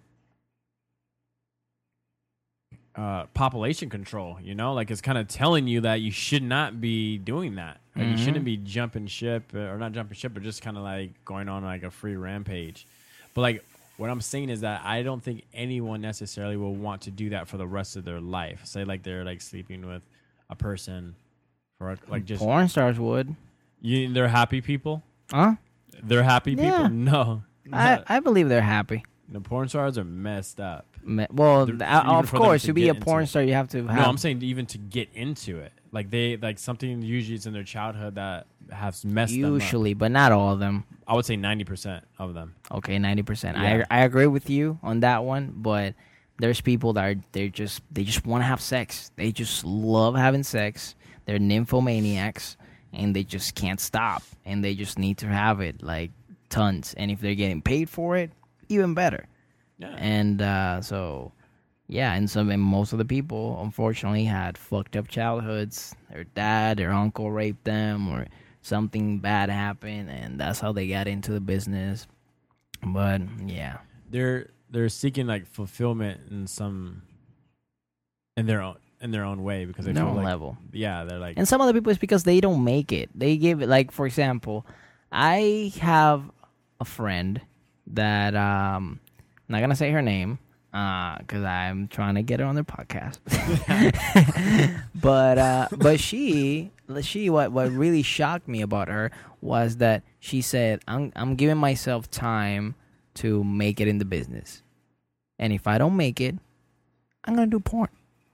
uh, population control. You know, like it's kind of telling you that you should not be doing that. Like Mhm. you shouldn't be jumping ship uh, or not jumping ship, but just kind of like going on like a free rampage. But like what I'm saying is that I don't think anyone necessarily will want to do that for the rest of their life. Say like they're like sleeping with a person for like just Porn stars would. you, they're happy people. Huh? They're happy Yeah. people. No, I, I believe they're happy. the porn stars are messed up. Me- Well, They're- th- uh, even of for them course, to to be get a porn into- star, you have to have. No, I'm saying even to get into it, like they like something usually it's in their childhood that has messed them usually, but not all of them. up. I would say ninety percent of them. Okay, ninety percent. Yeah. I I agree with you on that one, but there's people that are they just they just want to have sex. They just love having sex. They're nymphomaniacs, and they just can't stop, and they just need to have it like tons. And if they're getting paid for it, even better. Yeah, And uh, so, yeah, and some and most of the people, unfortunately, had fucked up childhoods. Their dad, their uncle raped them, or something bad happened, and that's how they got into the business. But yeah, they're they're seeking like fulfillment in some in their own in their own way because they their feel own like level. yeah they're like And some other people, it's because they don't make it. They give it, like, for example, I have a friend that, um, I'm not going to say her name, because I'm trying to get her on their podcast. but, uh, but she, she, what, what really shocked me about her was that she said, I'm I'm giving myself time to make it in the business. And if I don't make it, I'm going to do porn.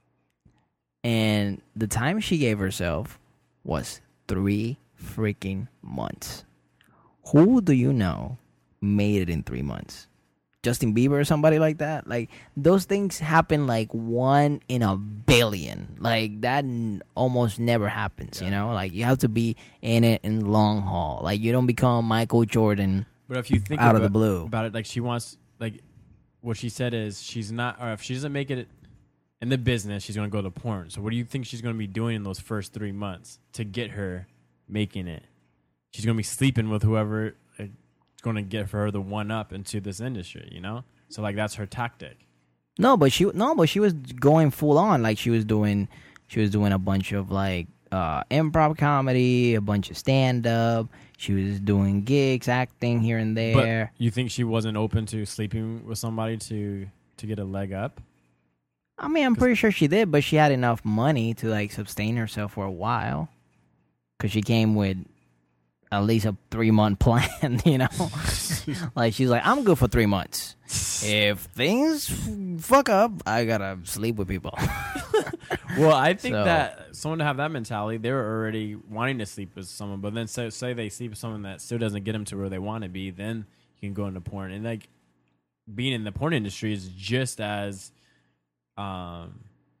And the time she gave herself was three freaking months. Who do you know made it in three months? Justin Bieber or somebody like that? Like, those things happen like one in a billion. Like, that n- almost never happens, yeah. you know? Like, you have to be in it in long haul. Like, you don't become Michael Jordan but if you think out about, of the blue. About it, like, she wants, like, what she said is she's not, or if she doesn't make it in the business, she's going to go to porn. So what do you think she's going to be doing in those first three months to get her making it? She's going to be sleeping with whoever is going to get for her the one up into this industry, you know? So, like, that's her tactic. No, but she no, but she was going full on. Like, she was doing, she was doing a bunch of, like, uh, improv comedy, a bunch of stand-up. She was doing gigs, acting here and there. But you think she wasn't open to sleeping with somebody to to get a leg up? I mean, I'm pretty sure she did, but she had enough money to, like, sustain herself for a while. Because she came with at least a three-month plan, you know? Like, she's like, I'm good for three months. If things f- fuck up, I gotta sleep with people. Well, I think So- that someone to have that mentality, they were already wanting to sleep with someone, but then say, say they sleep with someone that still doesn't get them to where they want to be, then you can go into porn. And, like, being in the porn industry is just as um,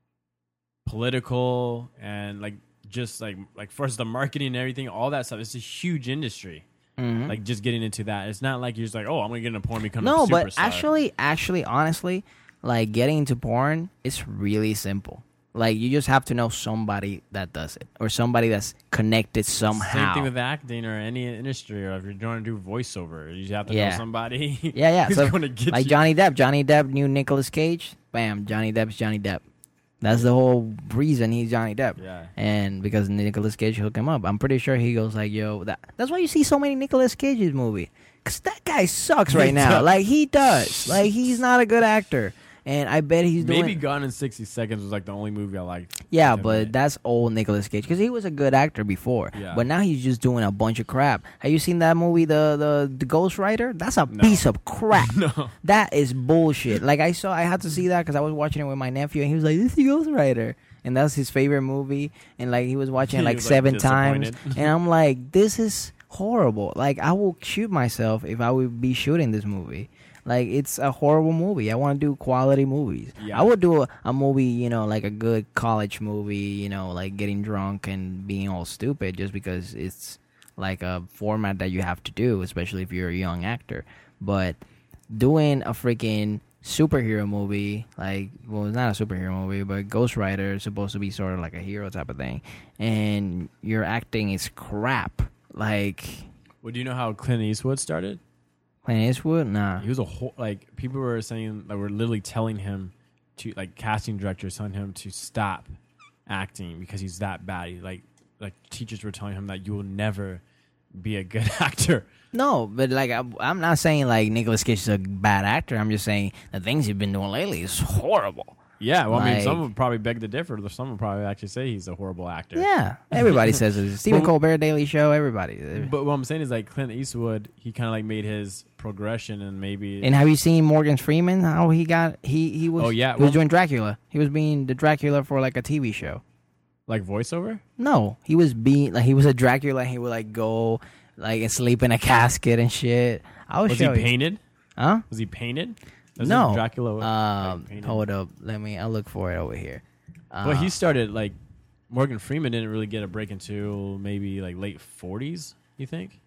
political and, like, just, like, like first the marketing and everything, all that stuff. It's a huge industry. Mhm. Like, just getting into that. It's not like you're just like, oh, I'm going to get into porn and become No, a superstar. but actually, actually, honestly, like, getting into porn, it's really simple. Like, you just have to know somebody that does it or somebody that's connected somehow. Same thing with acting or any industry, or if you're trying to do voiceover, you have to Yeah. know somebody. Yeah, yeah. who's So, going to get like you. Johnny Depp. Johnny Depp knew Nicolas Cage. Bam, Johnny Depp's Johnny Depp. That's the whole reason he's Johnny Depp. Yeah. And because Nicolas Cage hooked him up. I'm pretty sure he goes like, yo, that, that's why you see so many Nicolas Cage's movie. Because that guy sucks right now. Like, he does. Like, he's not a good actor. And I bet he's doing... Maybe Gone in sixty seconds was like the only movie I liked. Yeah, him but in. that's old Nicolas Cage because he was a good actor before. Yeah. But now he's just doing a bunch of crap. Have you seen that movie, the the, the Ghost Rider? That's a No. piece of crap. No. That is bullshit. Like, I saw, I had to see that because I was watching it with my nephew, and he was like, "This is the Ghost Rider," and that's his favorite movie. And like, he was watching it He like was, like, seven times, disappointed. and I'm like, "This is horrible." Like, I will shoot myself if I would be shooting this movie. Like, it's a horrible movie. I want to do quality movies. Yeah. I would do a, a movie, you know, like a good college movie, you know, like getting drunk and being all stupid just because it's like a format that you have to do, especially if you're a young actor. But doing a freaking superhero movie, like, well, it's not a superhero movie, but Ghost Rider is supposed to be sort of like a hero type of thing, and your acting is crap. Like, Well, do you know how Clint Eastwood started? Clint Eastwood? Nah. He was a whole, like, people were saying, like, were literally telling him to, like, casting directors telling him to stop acting because he's that bad. He, like, like teachers were telling him that you will never be a good actor. No, but like I, I'm not saying like Nicolas Cage is a bad actor. I'm just saying the things he's been doing lately is horrible. Yeah, well, I mean, Like- some would probably beg to differ. Some would probably actually say he's a horrible actor. Yeah, everybody says it. Stephen Well- Colbert, Daily Show, everybody. But what I'm saying is, like, Clint Eastwood, he kind of, like, made his progression and maybe... And have you seen Morgan Freeman? How he got he he was Oh, yeah, he was well- doing Dracula. He was being the Dracula for like a T V show. like, voiceover? No, he was being like he was a Dracula. And he would like go like and sleep in a casket and shit. I was Was he show you. painted? Huh? Was he painted? Was No. Dracula like, Um, painted? hold up. Let me. I'll look for it over here. Uh, Well, he started, like, Morgan Freeman didn't really get a break until maybe, like, late forties, you think?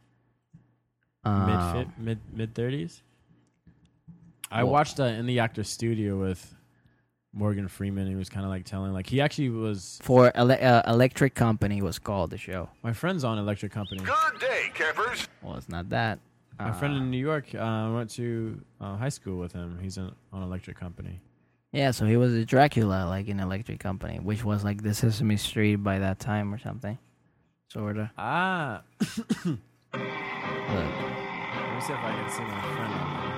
uh, mid mid mid thirties. I Well- watched uh, In the Actor's Studio with Morgan Freeman. He was kind of like telling, like, he actually was. for ele- uh, Electric Company was called the show. My friend's on Electric Company. Good day, campers. Well, it's not that. My Uh, friend in New York uh, went to uh, high school with him. He's in, on Electric Company. Yeah, so he was a Dracula, like in Electric Company, which was like the Sesame Street by that time or something, sorta. Ah, Look. let me see if I can see my friend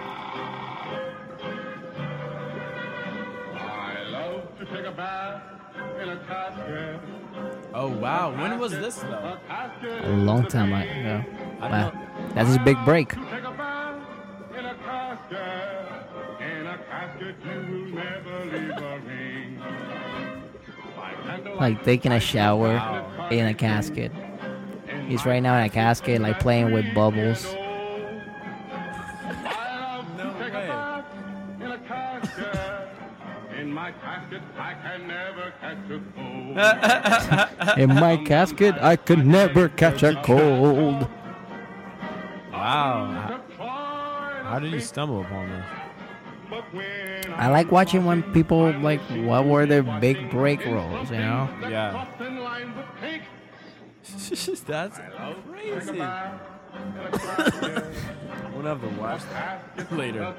on I love to take a bath in a casket. there. Oh wow, when was this though? A long time ago. I Wow. don't know. That's his big break. To take a bath in a casket. In a casket you will never leave a ring. By candlelight, Like taking a shower in a casket. He's right now in a casket, like playing with bubbles. I love to No take way. a bath in a casket. In my casket I can never catch a cold. In my casket, I could never catch a cold. Wow. How did you stumble upon this? I like watching when people like what were their big break roles, you know? Yeah. That's crazy. One of the worst. Later.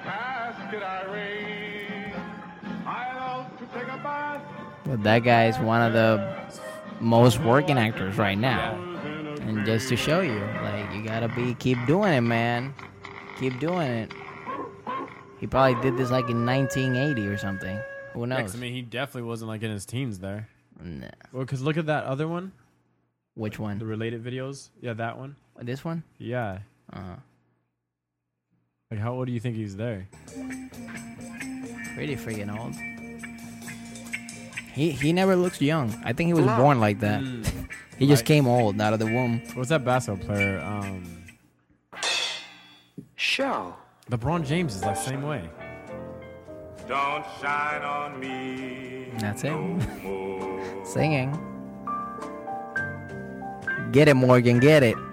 But that guy is one of the most working actors right now. And just to show you, like, you gotta be, keep doing it, man. Keep doing it. He probably did this like in nineteen eighty or something. Who knows? I mean, he definitely wasn't like in his teens there. Nah. Well, because look at that other one, Which the one? related videos. Yeah, that one. This one? Yeah. Uh-huh. Like, how old do you think he's there? Pretty freaking old. He he never looks young. I think he was born like that. He just Right. came old out of the womb. What's that basketball player? Um, Show. LeBron James is the same way. Don't shine on me. That's it. More. Singing. Get it, Morgan. Get it.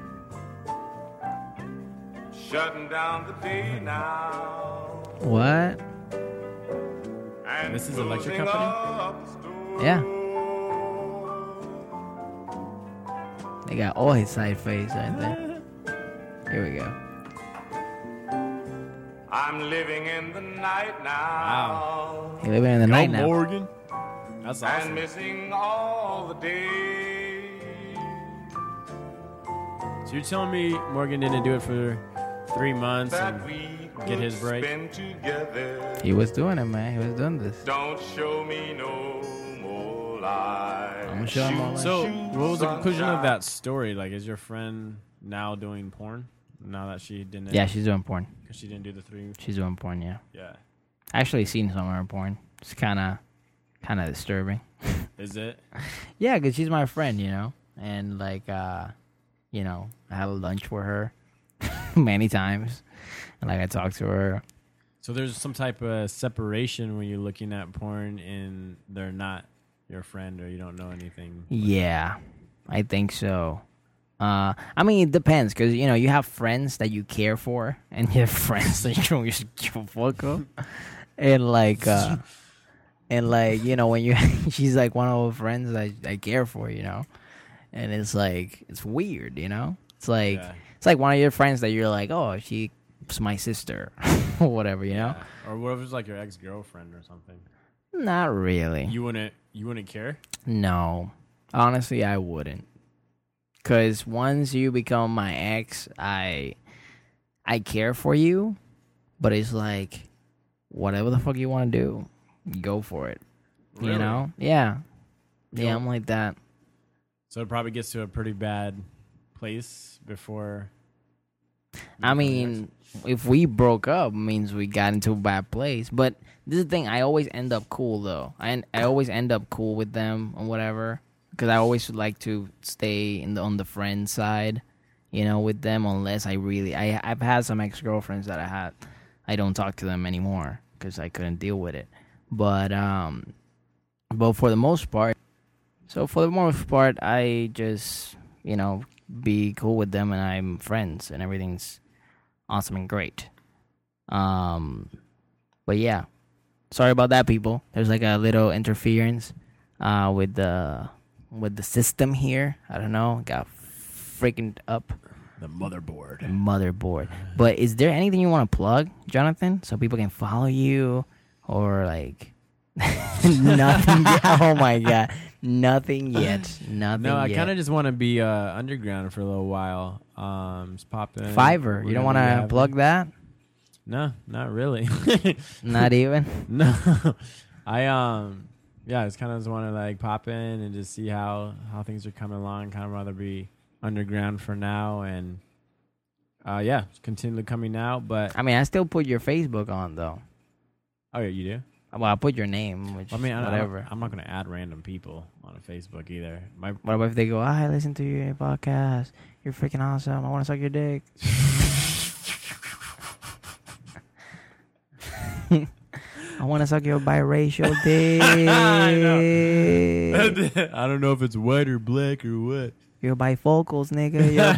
Shutting down the day now. What? And This is Electric closing Company? up the store. Yeah. They got all his side face right there. Here we go. I'm living in the night now. He living in the night now. Morgan. That's And awesome. missing all the day. So you're telling me Morgan didn't do it for three months That and we get his could break? spend together. He was doing it, man. He was doing this. Don't show me no more lies. I'm gonna show him all that. So, Shoot, what was the conclusion of sunshine. that story? Like, is your friend now doing porn? Now that she didn't, Yeah, she's doing porn. because she didn't do the three. She's doing porn, yeah. Yeah, Actually seen some of her porn. It's kind of, kind of disturbing. is it? Yeah, because she's my friend, you know? And, like, uh, you know, I had lunch with her many times. And, like, I talked to her. So there's some type of separation when you're looking at porn and they're not your friend or you don't know anything. Yeah, I think so. Uh, I mean, it depends, because, you know, you have friends that you care for, and you have friends that you don't just give a fuck of. And, like, uh, and, like, you know, when you, she's, like, one of those friends that I, I care for, you know? And it's, like, it's weird, you know? It's, like, Yeah. it's, like, one of your friends that you're, like, oh, she's my sister, or whatever, you know? Or what if it's like your ex girlfriend or something? Not really. You wouldn't. You wouldn't care. No. Honestly, I wouldn't. Because once you become my ex, I I care for you, but it's like, whatever the fuck you want to do, go for it. You Really? know? Yeah. You Yeah, don't- I'm like that. So it probably gets to a pretty bad place before. I mean, if we broke up, it means we got into a bad place. But this is the thing, I always end up cool, though. I, I always end up cool with them or whatever. Because I always like to stay in the, on the friend side, you know, with them, unless I really... I, I've had some ex-girlfriends that I had. I don't talk to them anymore because I couldn't deal with it. But, um, but for the most part... So for the most part, I just, you know, be cool with them and I'm friends and everything's awesome and great. Um, but yeah, sorry about that, people. There's like a little interference uh, with the with the system here. I don't know, got freaking up The motherboard. motherboard. But is there anything you want to plug, Jonathan, so people can follow you or like nothing? Oh my god, nothing yet. Nothing. No, I yet. kind of just want to be uh, underground for a little while. Um, just pop in. Fiverr. We're You don't gonna want be to having- plug that? No, not really. Not even. No, I um, yeah, I just kind of just want to like pop in and just see how how things are coming along. Kind of rather be underground for now, and Uh, yeah, it's continually coming out, but I mean, I still put your Facebook on though. oh yeah, you do. Well, I put your name, which I mean, I, whatever. I, I'm not gonna add random people on Facebook either. My What about if they go, oh, I listen to your podcast. You're freaking awesome. I want to suck your dick. I want to suck your biracial dick. I don't know if it's white or black or what. You're bifocals, nigga. You're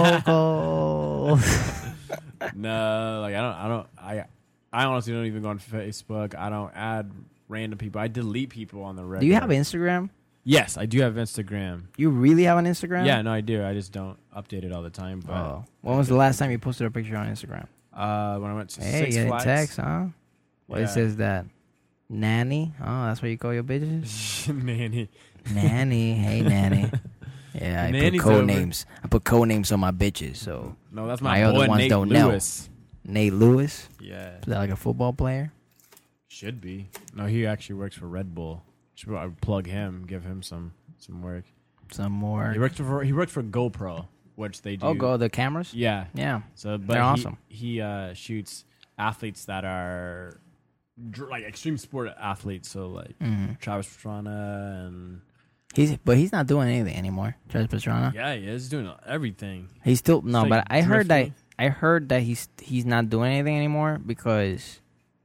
bifocals. No, like I don't, I don't, I, I honestly don't even go on Facebook. I don't add random people. I delete people on the regular. Do you have Instagram? Yes, I do have Instagram. You really have an Instagram? Yeah, no, I do. I just don't update it all the time. But Oh. When was the last time you posted a picture on Instagram? uh, when I went to Hey, Six you Flags, text, huh? What Yeah. it says that? Nanny? Oh, that's what you call your bitches? Nanny. Nanny. Hey, Nanny. Yeah, I Nanny's put code over. names. I put code names on my bitches. So No, that's my, My other boy, ones Nate don't know. Lewis. Nate Lewis. Yeah, Is that like a football player? should be. No, he actually works for Red Bull. Should probably plug him, give him some some work. Some more. He worked for he worked for GoPro, which they do. Oh, go the cameras? Yeah. Yeah. So, but They're he, awesome. He uh, shoots athletes that are dr- like extreme sport athletes. So like Mhm. Travis Pastrana and He's but he's not doing anything anymore. Travis Pastrana. yeah, he is doing everything. He's still no, It's but like I heard that drifting. I heard that he's he's not doing anything anymore because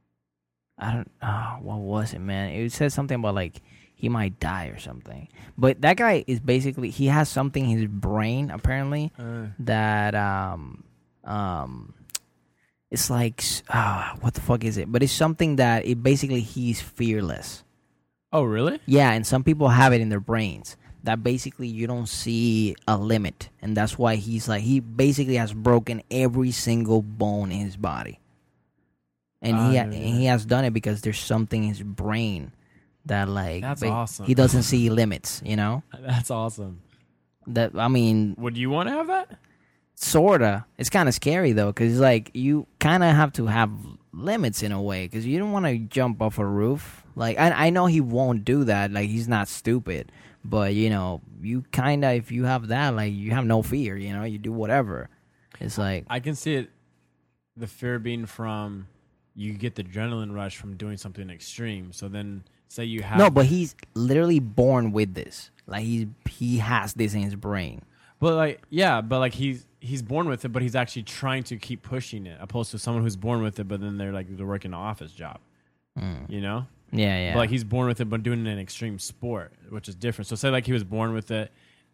I don't. Oh, what was it, man? It said something about like he might die or something. But that guy is basically he has something in his brain apparently Uh, that um um it's like ah what the fuck is it? But it's something that it basically he's fearless. oh, really? Yeah, and some people have it in their brains that basically you don't see a limit, and that's why he's like he basically has broken every single bone in his body, and Ah, he yeah, ha- yeah. and he has done it because there's something in his brain that like That's ba- awesome. He doesn't see limits, you know. That's awesome. That I mean, Would you want to have that? sorta. It's kind of scary though, because like you kind of have to have limits in a way, because you don't want to jump off a roof. Like I, I know he won't do that. Like he's not stupid, but you know, you kind of if you have that, like you have no fear. You know, you do whatever. It's like I can see it. The fear being from you get the adrenaline rush from doing something extreme. So then, say you have no, but he's literally born with this. Like he's he has this in his brain. But like, yeah, but like he's he's born with it, but he's actually trying to keep pushing it, opposed to someone who's born with it, but then they're like they're working an office job, you know. Yeah, yeah. But like he's born with it, but doing an extreme sport, which is different. So say like he was born with it,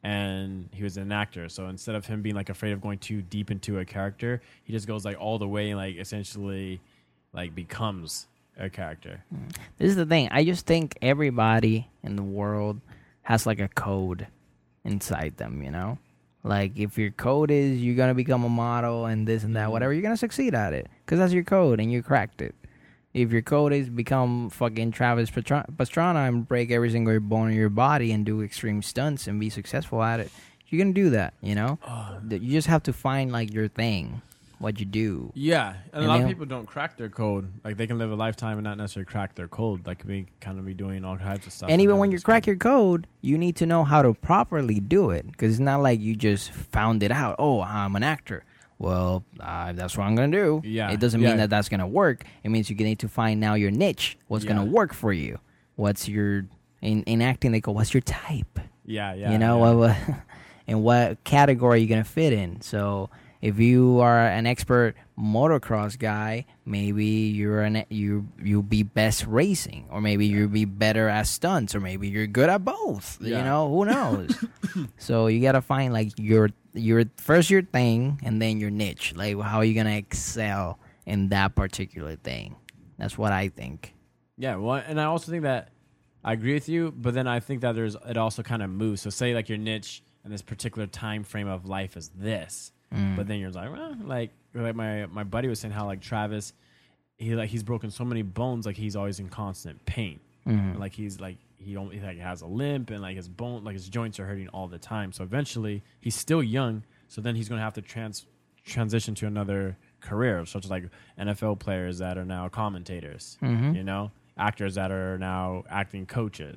and he was an actor. So instead of him being like afraid of going too deep into a character, he just goes like all the way, and like essentially, like becomes a character. This is the thing. I just think everybody in the world has like a code inside them, you know? Like if your code is you're going to become a model and this and that, whatever, you're going to succeed at it because that's your code and you cracked it. If your code is become fucking Travis Pastra- Pastrana and break every single bone in your body and do extreme stunts and be successful at it, you're going to do that, you know? That You just have to find like your thing, what you do. Yeah, and, And a lot they- of people don't crack their code. Like they can live a lifetime and not necessarily crack their code. Like be kind of be doing all types of stuff. And even not when you just crack code. your code, you need to know how to properly do it. Because it's not like you just found it out. Oh, I'm an actor. Well, uh, that's what I'm going to do. Yeah, It doesn't yeah. mean that that's going to work. It means you need to find now your niche. What's Yeah. going to work for you? What's your... In, in acting, they go, what's your type? yeah, yeah, you know, yeah. what, what, and what category are you going to fit in? So if you are an expert motocross guy, maybe you're an you you'll be best racing, or maybe you'll be better at stunts, or maybe you're good at both. You Yeah. know, who knows? So you gotta find like your your first your thing, and then your niche. Like how are you gonna excel in that particular thing? That's what I think. Yeah, well, and I also think that I agree with you, but then I think that there's it also kind of moves. So say like your niche in this particular time frame of life is this, but then you're like, well, like like my my buddy was saying how like Travis, he like he's broken so many bones, like he's always in constant pain, Mm-hmm. like he's like he only like has a limp and like his bone like his joints are hurting all the time. So eventually he's still young, so then he's gonna have to trans transition to another career, such as like N F L players that are now commentators, Mm-hmm. you know, actors that are now acting coaches.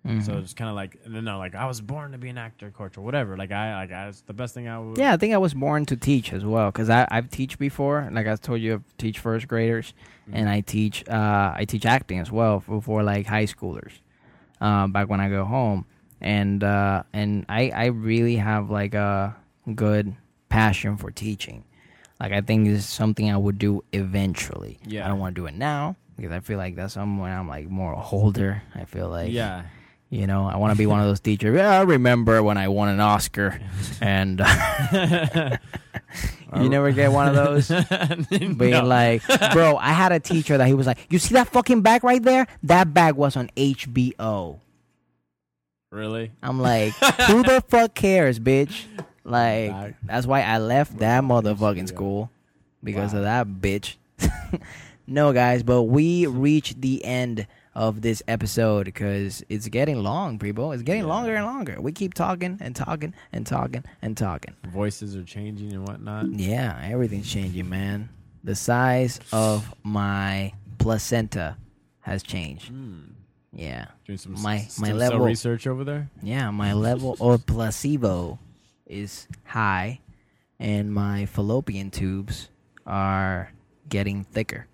So it's kind of like, and then they're like, I was born to be an actor, coach, or whatever. Like I, like I, it's the best thing I would. Yeah, I think I was born to teach as well because I I've teach before. Like I told you, I teach first graders, Mm-hmm. and I teach uh I teach acting as well for, for like high schoolers. Uh, back when I go home, and uh, and I I really have like a good passion for teaching. Like I think it's something I would do eventually. Yeah. I don't want to do it now because I feel like that's something when I'm like more older. I feel like Yeah. You know, I want to be one of those teachers. Yeah, I remember when I won an Oscar, and uh, you never get one of those. Being No. like, bro, I had a teacher that he was like, "You see that fucking bag right there? That bag was on H B O." Really? I'm like, who the fuck cares, bitch? Like, Bag. that's why I left that motherfucking school because Wow. of that bitch. No, guys, but we reached the end of this episode because it's getting long, people. It's getting Yeah. longer and longer. We keep talking and talking and talking and talking. Voices are changing and whatnot. Yeah, everything's changing, man. The size of my placenta has changed. Yeah. Doing some My- s- my stem cell level- research over there. Yeah, my level of placebo is high, and my fallopian tubes are getting thicker.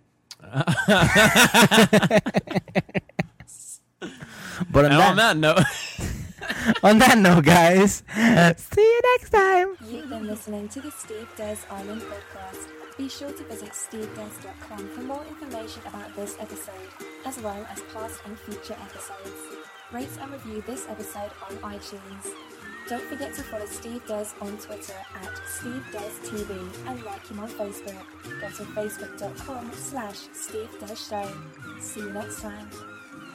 But on And that, on that note, on that note, guys, see you next time. You've been listening to the Steve Des Island podcast. Be sure to visit steve des dot com for more information about this episode, as well as past and future episodes. Rate and review this episode on iTunes. Don't forget to follow Steve Des on Twitter at Steve Des T V and like him on Facebook. Go to facebook dot com slash Steve Des Show. See you next time.